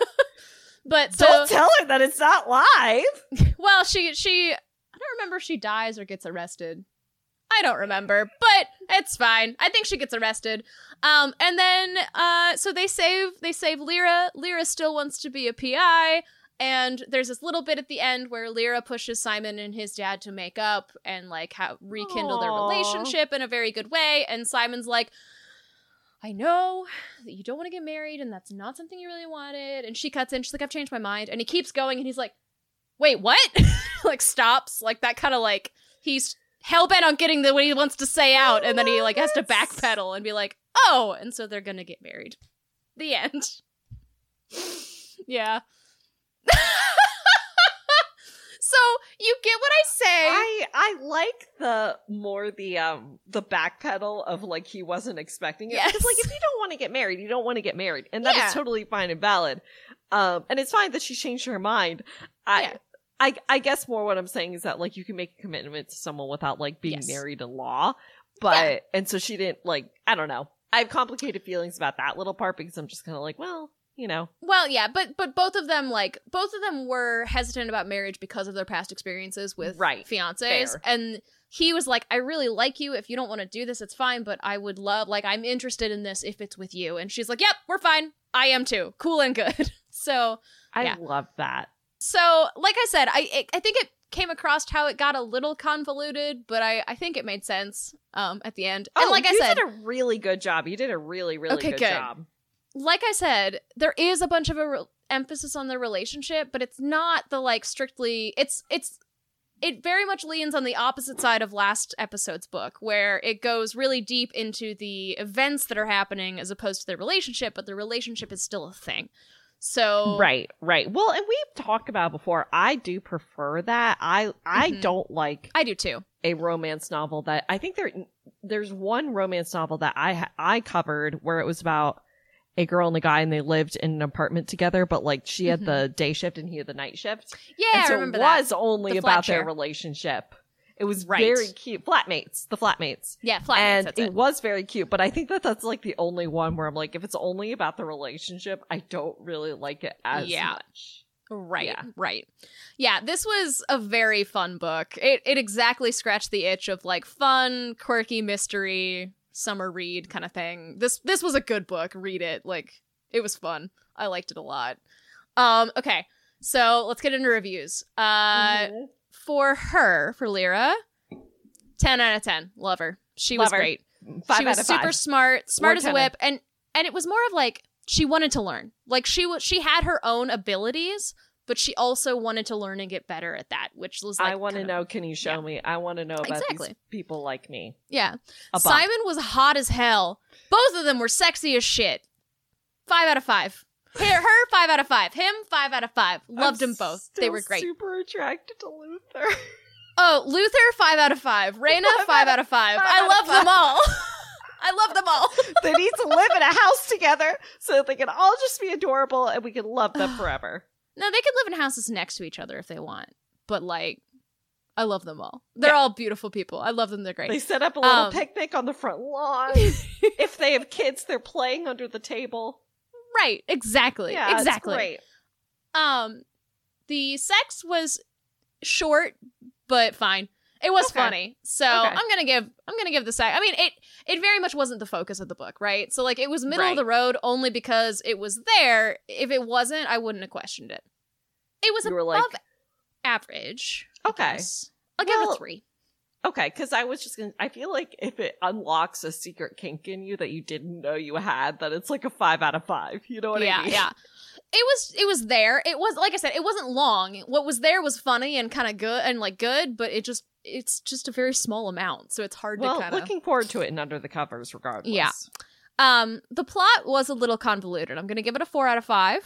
But so... Don't tell her that it's not live. Well, she... she I don't remember if she dies or gets arrested. I don't remember, but it's fine. I think she gets arrested. Um, and then, uh, so they save, they save Lyra. Lyra still wants to be a P I, and there's this little bit at the end where Lyra pushes Simon and his dad to make up and, like, ha- rekindle their Aw. relationship in a very good way, and Simon's like, I know that you don't want to get married, and that's not something you really wanted, and she cuts in, she's like, I've changed my mind, and he keeps going, and he's like, wait, what? Like, stops, like, that kind of, like, he's hell-bent on getting the what he wants to say out, and then he like has to backpedal and be like, oh, and so they're gonna get married. The end. Yeah. So you get what I say. I I like the more the um the backpedal of like he wasn't expecting it. Yes. Because like if you don't want to get married, you don't want to get married, and that is Yeah. totally fine and valid. Um, and it's fine that she changed her mind. I. Yeah. I, I guess more what I'm saying is that like you can make a commitment to someone without like being Yes. married in law, but Yeah. and so she didn't like I don't know. I have complicated feelings about that little part because I'm just kind of like, well, you know. Well, yeah, but but both of them like both of them were hesitant about marriage because of their past experiences with Right. fiancés, Fair. and he was like, I really like you. If you don't want to do this, it's fine, but I would love, like, I'm interested in this if it's with you. And she's like, yep, we're fine. I am too. Cool and good. So, I Yeah. love that. so like I said, I it, I think it came across how it got a little convoluted, but I, I think it made sense um at the end. And Oh, like I you said, did a really good job. You did a really, really Okay, good, good. job. like I said, there is a bunch of a re- emphasis on their relationship, but it's not the like strictly. It's it's it very much leans on the opposite side of last episode's book, where it goes really deep into the events that are happening as opposed to their relationship, but the relationship is still a thing. So Right, right. Well, and we've talked about before. I do prefer that. I I Mhm. don't like I do too. a romance novel that I think there there's one romance novel that I ha- I covered where it was about a girl and a guy and they lived in an apartment together, but like she had Mhm. the day shift and he had the night shift. Yeah, and so I remember it that. was only The flat about their share. relationship. It was Right. very cute. Flatmates, the flatmates. Yeah, flatmates. and That's it, it. was very cute, but I think that that's like the only one where I'm like, if it's only about the relationship, I don't really like it as Yeah. much. Right, Yeah. right. Yeah, this was a very fun book. It it exactly scratched the itch of like fun, quirky mystery, summer read kind of thing. This this was a good book. Read it. Like it was fun. I liked it a lot. Um okay. So, let's get into reviews. Uh Mhm. for her, for Lyra, ten out of ten. Love her. She Love was her. great. Five she was out of super five. smart, smart as a ten. whip, and and it was more of like she wanted to learn. Like she was, she had her own abilities, but she also wanted to learn and get better at that, which was like I want to kind of- know. Can you show yeah. me? I want to know about Exactly. these people like me. Yeah, A bump. Simon was hot as hell. Both of them were sexy as shit. Five out of five. Her, her five out of five. Him, five out of five. Loved I'm them both. still They were great. Super attracted to Luther. Oh, Luther, five out of five. Raina, Five five out out of five. five I out of love them five. all. I love them all. They need to live in a house together so that they can all just be adorable and we can love them forever. No, they can live in houses next to each other if they want. But like, I love them all. They're Yeah. all beautiful people. I love them. They're great. They set up a little Um, picnic on the front lawn. If they have kids, they're playing under the table. Right. Exactly. Yeah, exactly. It's great. Um, the sex was short, but fine. It was Okay. funny. So Okay. I'm gonna give I'm gonna give the sex. I mean, it it very much wasn't the focus of the book, right? So like, it was middle Right. of the road only because it was there. If it wasn't, I wouldn't have questioned it. It was You were above like- average. I Okay. guess. I'll give it Well, a three. Okay, because I was just gonna. I feel like if it unlocks a secret kink in you that you didn't know you had, that it's like a five out of five. You know what yeah, I mean? yeah. It was it was there. It was like I said, it wasn't long. What was there was funny and kind of good and like good, but it just it's just a very small amount, so it's hard Well, to kind of. looking forward to it in Under the Covers, regardless. Yeah. Um, the plot was a little convoluted. I'm gonna give it a four out of five.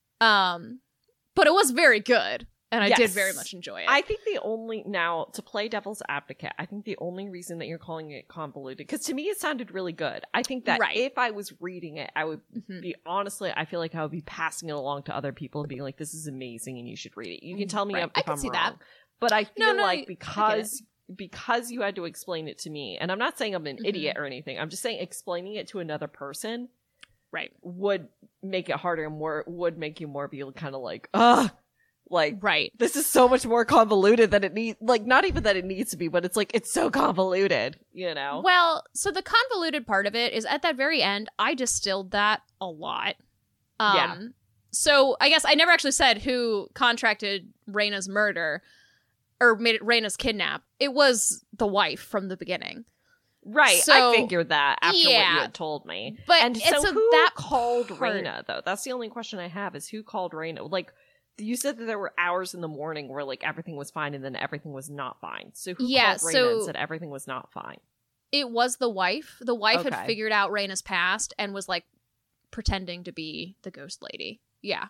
Um, but it was very good, and I did Yes. very much enjoy it. I think the only now to play devil's advocate, I think the only reason that you're calling it convoluted, because to me it sounded really good. I think that Right. if I was reading it, I would Mhm. be honestly, I feel like I would be passing it along to other people and being like, "This is amazing, and you should read it." You can tell me Right. if I can I'm see wrong, that. but I feel No, no, I- I like get because because you had to explain it to me, and I'm not saying I'm an Mhm. idiot or anything. I'm just saying explaining it to another person right, would make it harder and more would make you more be kind of like, ugh, like right. this is so much more convoluted than it needs. Like, not even that it needs to be, but it's like it's so convoluted, you know? Well, so the convoluted part of it is at that very end, I distilled that a lot. Um, Yeah. So I guess I never actually said who contracted Raina's murder or made it Raina's kidnap. It was the wife from the beginning. Right. So- I figured that after what yeah. you had told me. But And it's so a- who that called part- Raina, though? That's the only question I have is who called Raina? Like, you said that there were hours in the morning where, like, everything was fine and then everything was not fine. So who Yeah, called Raina so- and said everything was not fine? It was the wife. The wife Okay. had figured out Raina's past and was like pretending to be the ghost lady. Yeah.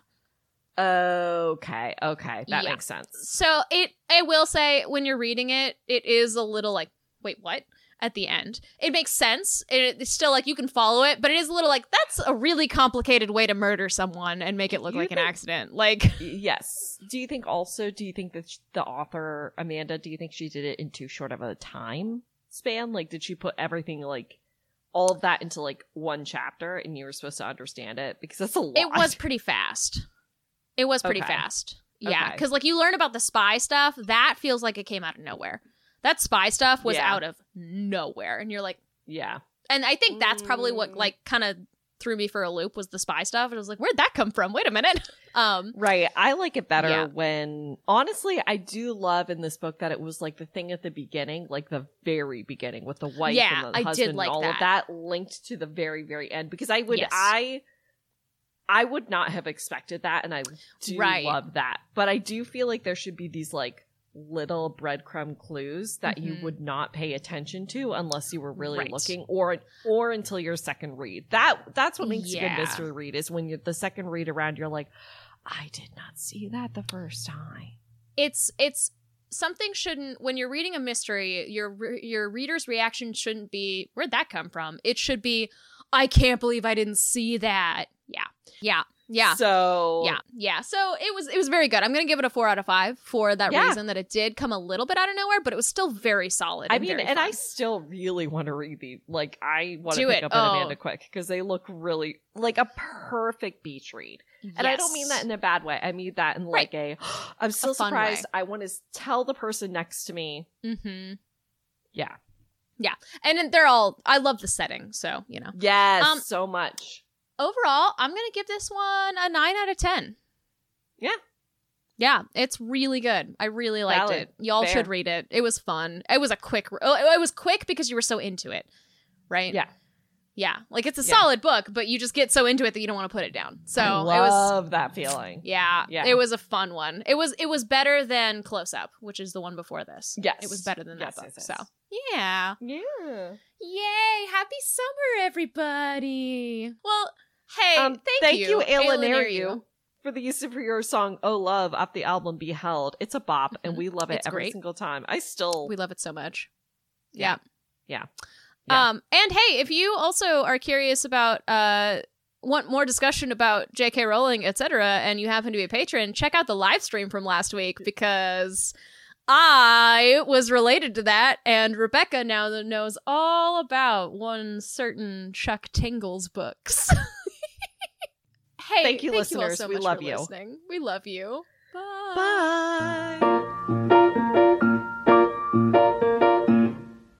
Okay. Okay. That Yeah. makes sense. So it I will say when you're reading it, it is a little like, wait, what? At the end. It makes sense. It, it's still like you can follow it, but it is a little like that's a really complicated way to murder someone and make it look You like an think- accident. Like Yes. Do you think also, do you think that sh- the author, Amanda, do you think she did it in too short of a time span? Like, did she put everything, like, all of that into like one chapter and you were supposed to understand it? Because that's a lot. It was pretty fast. It was pretty Okay. fast. Yeah, Okay. because like you learn about the spy stuff, that feels like it came out of nowhere. That spy stuff was Yeah. out of nowhere, and you're like, Yeah. and I think that's probably what Mm. like kind of threw me for a loop was the spy stuff. And I was like, where'd that come from? Wait a minute. Um, Right. I like it better Yeah. when, honestly, I do love in this book that it was like the thing at the beginning, like the very beginning with the wife Yeah, and the I did husband like and all that. of that linked to the very, very end. Because I would, Yes. I, I would not have expected that. And I do Right. love that. But I do feel like there should be these like little breadcrumb clues that you Mhm. would not pay attention to unless you were really Right. looking or or until your second read. That that's what makes a Yeah. good mystery read is when you're the second read around you're like, I did not see that the first time. it's it's something shouldn't when you're reading a mystery, your re- your reader's reaction shouldn't be where'd that come from. It should be, I can't believe I didn't see that. Yeah, yeah, yeah. So Yeah, yeah. So it was it was very good. I'm gonna give it a four out of five for that Yeah. reason that it did come a little bit out of nowhere, but it was still very solid. I and mean, very and I fun. still really want to read these. Like, I want to Do pick it. up an Oh. Amanda Quick because they look really like a perfect beach read. And I don't mean that in a bad way. I mean that in like a, I'm so A fun surprised. way. I want to tell the person next to me, Mm-hmm. yeah, And then they're all. I love the setting, so you know. yes, Um, so much. Overall, I'm gonna give this one a nine out of ten. Yeah. Yeah, it's really good. I really liked Valid. it. Y'all Fair. should read it. It was fun. It was a quick. Oh, it was quick because you were so into it, right? Yeah. Yeah, like it's a Yeah. solid book, but you just get so into it that you don't want to put it down. So I it was. love that feeling. Yeah, Yeah. it was a fun one. It was it was better than Close Up, which is the one before this. Yes. It was better than that Yes, book. yes, yes. So yeah. Yeah. Yay! Happy summer, everybody. Well, hey, Um, thank, thank you, you, Alan Alanariu, for the use of your song "Oh Love" off the album "Beheld." It's a bop, and we love it It's every great. single time. I still, We love it so much. Yeah. Yeah. yeah. Yeah. Um, and hey, if you also are curious about uh want more discussion about J K Rowling, et cetera, and you happen to be a patron, check out the live stream from last week because I was related to that, and Rebecca now knows all about one certain Chuck Tingle's books. Hey, Thank you, all listeners. so We much love for you. listening. We love you. Bye. Bye.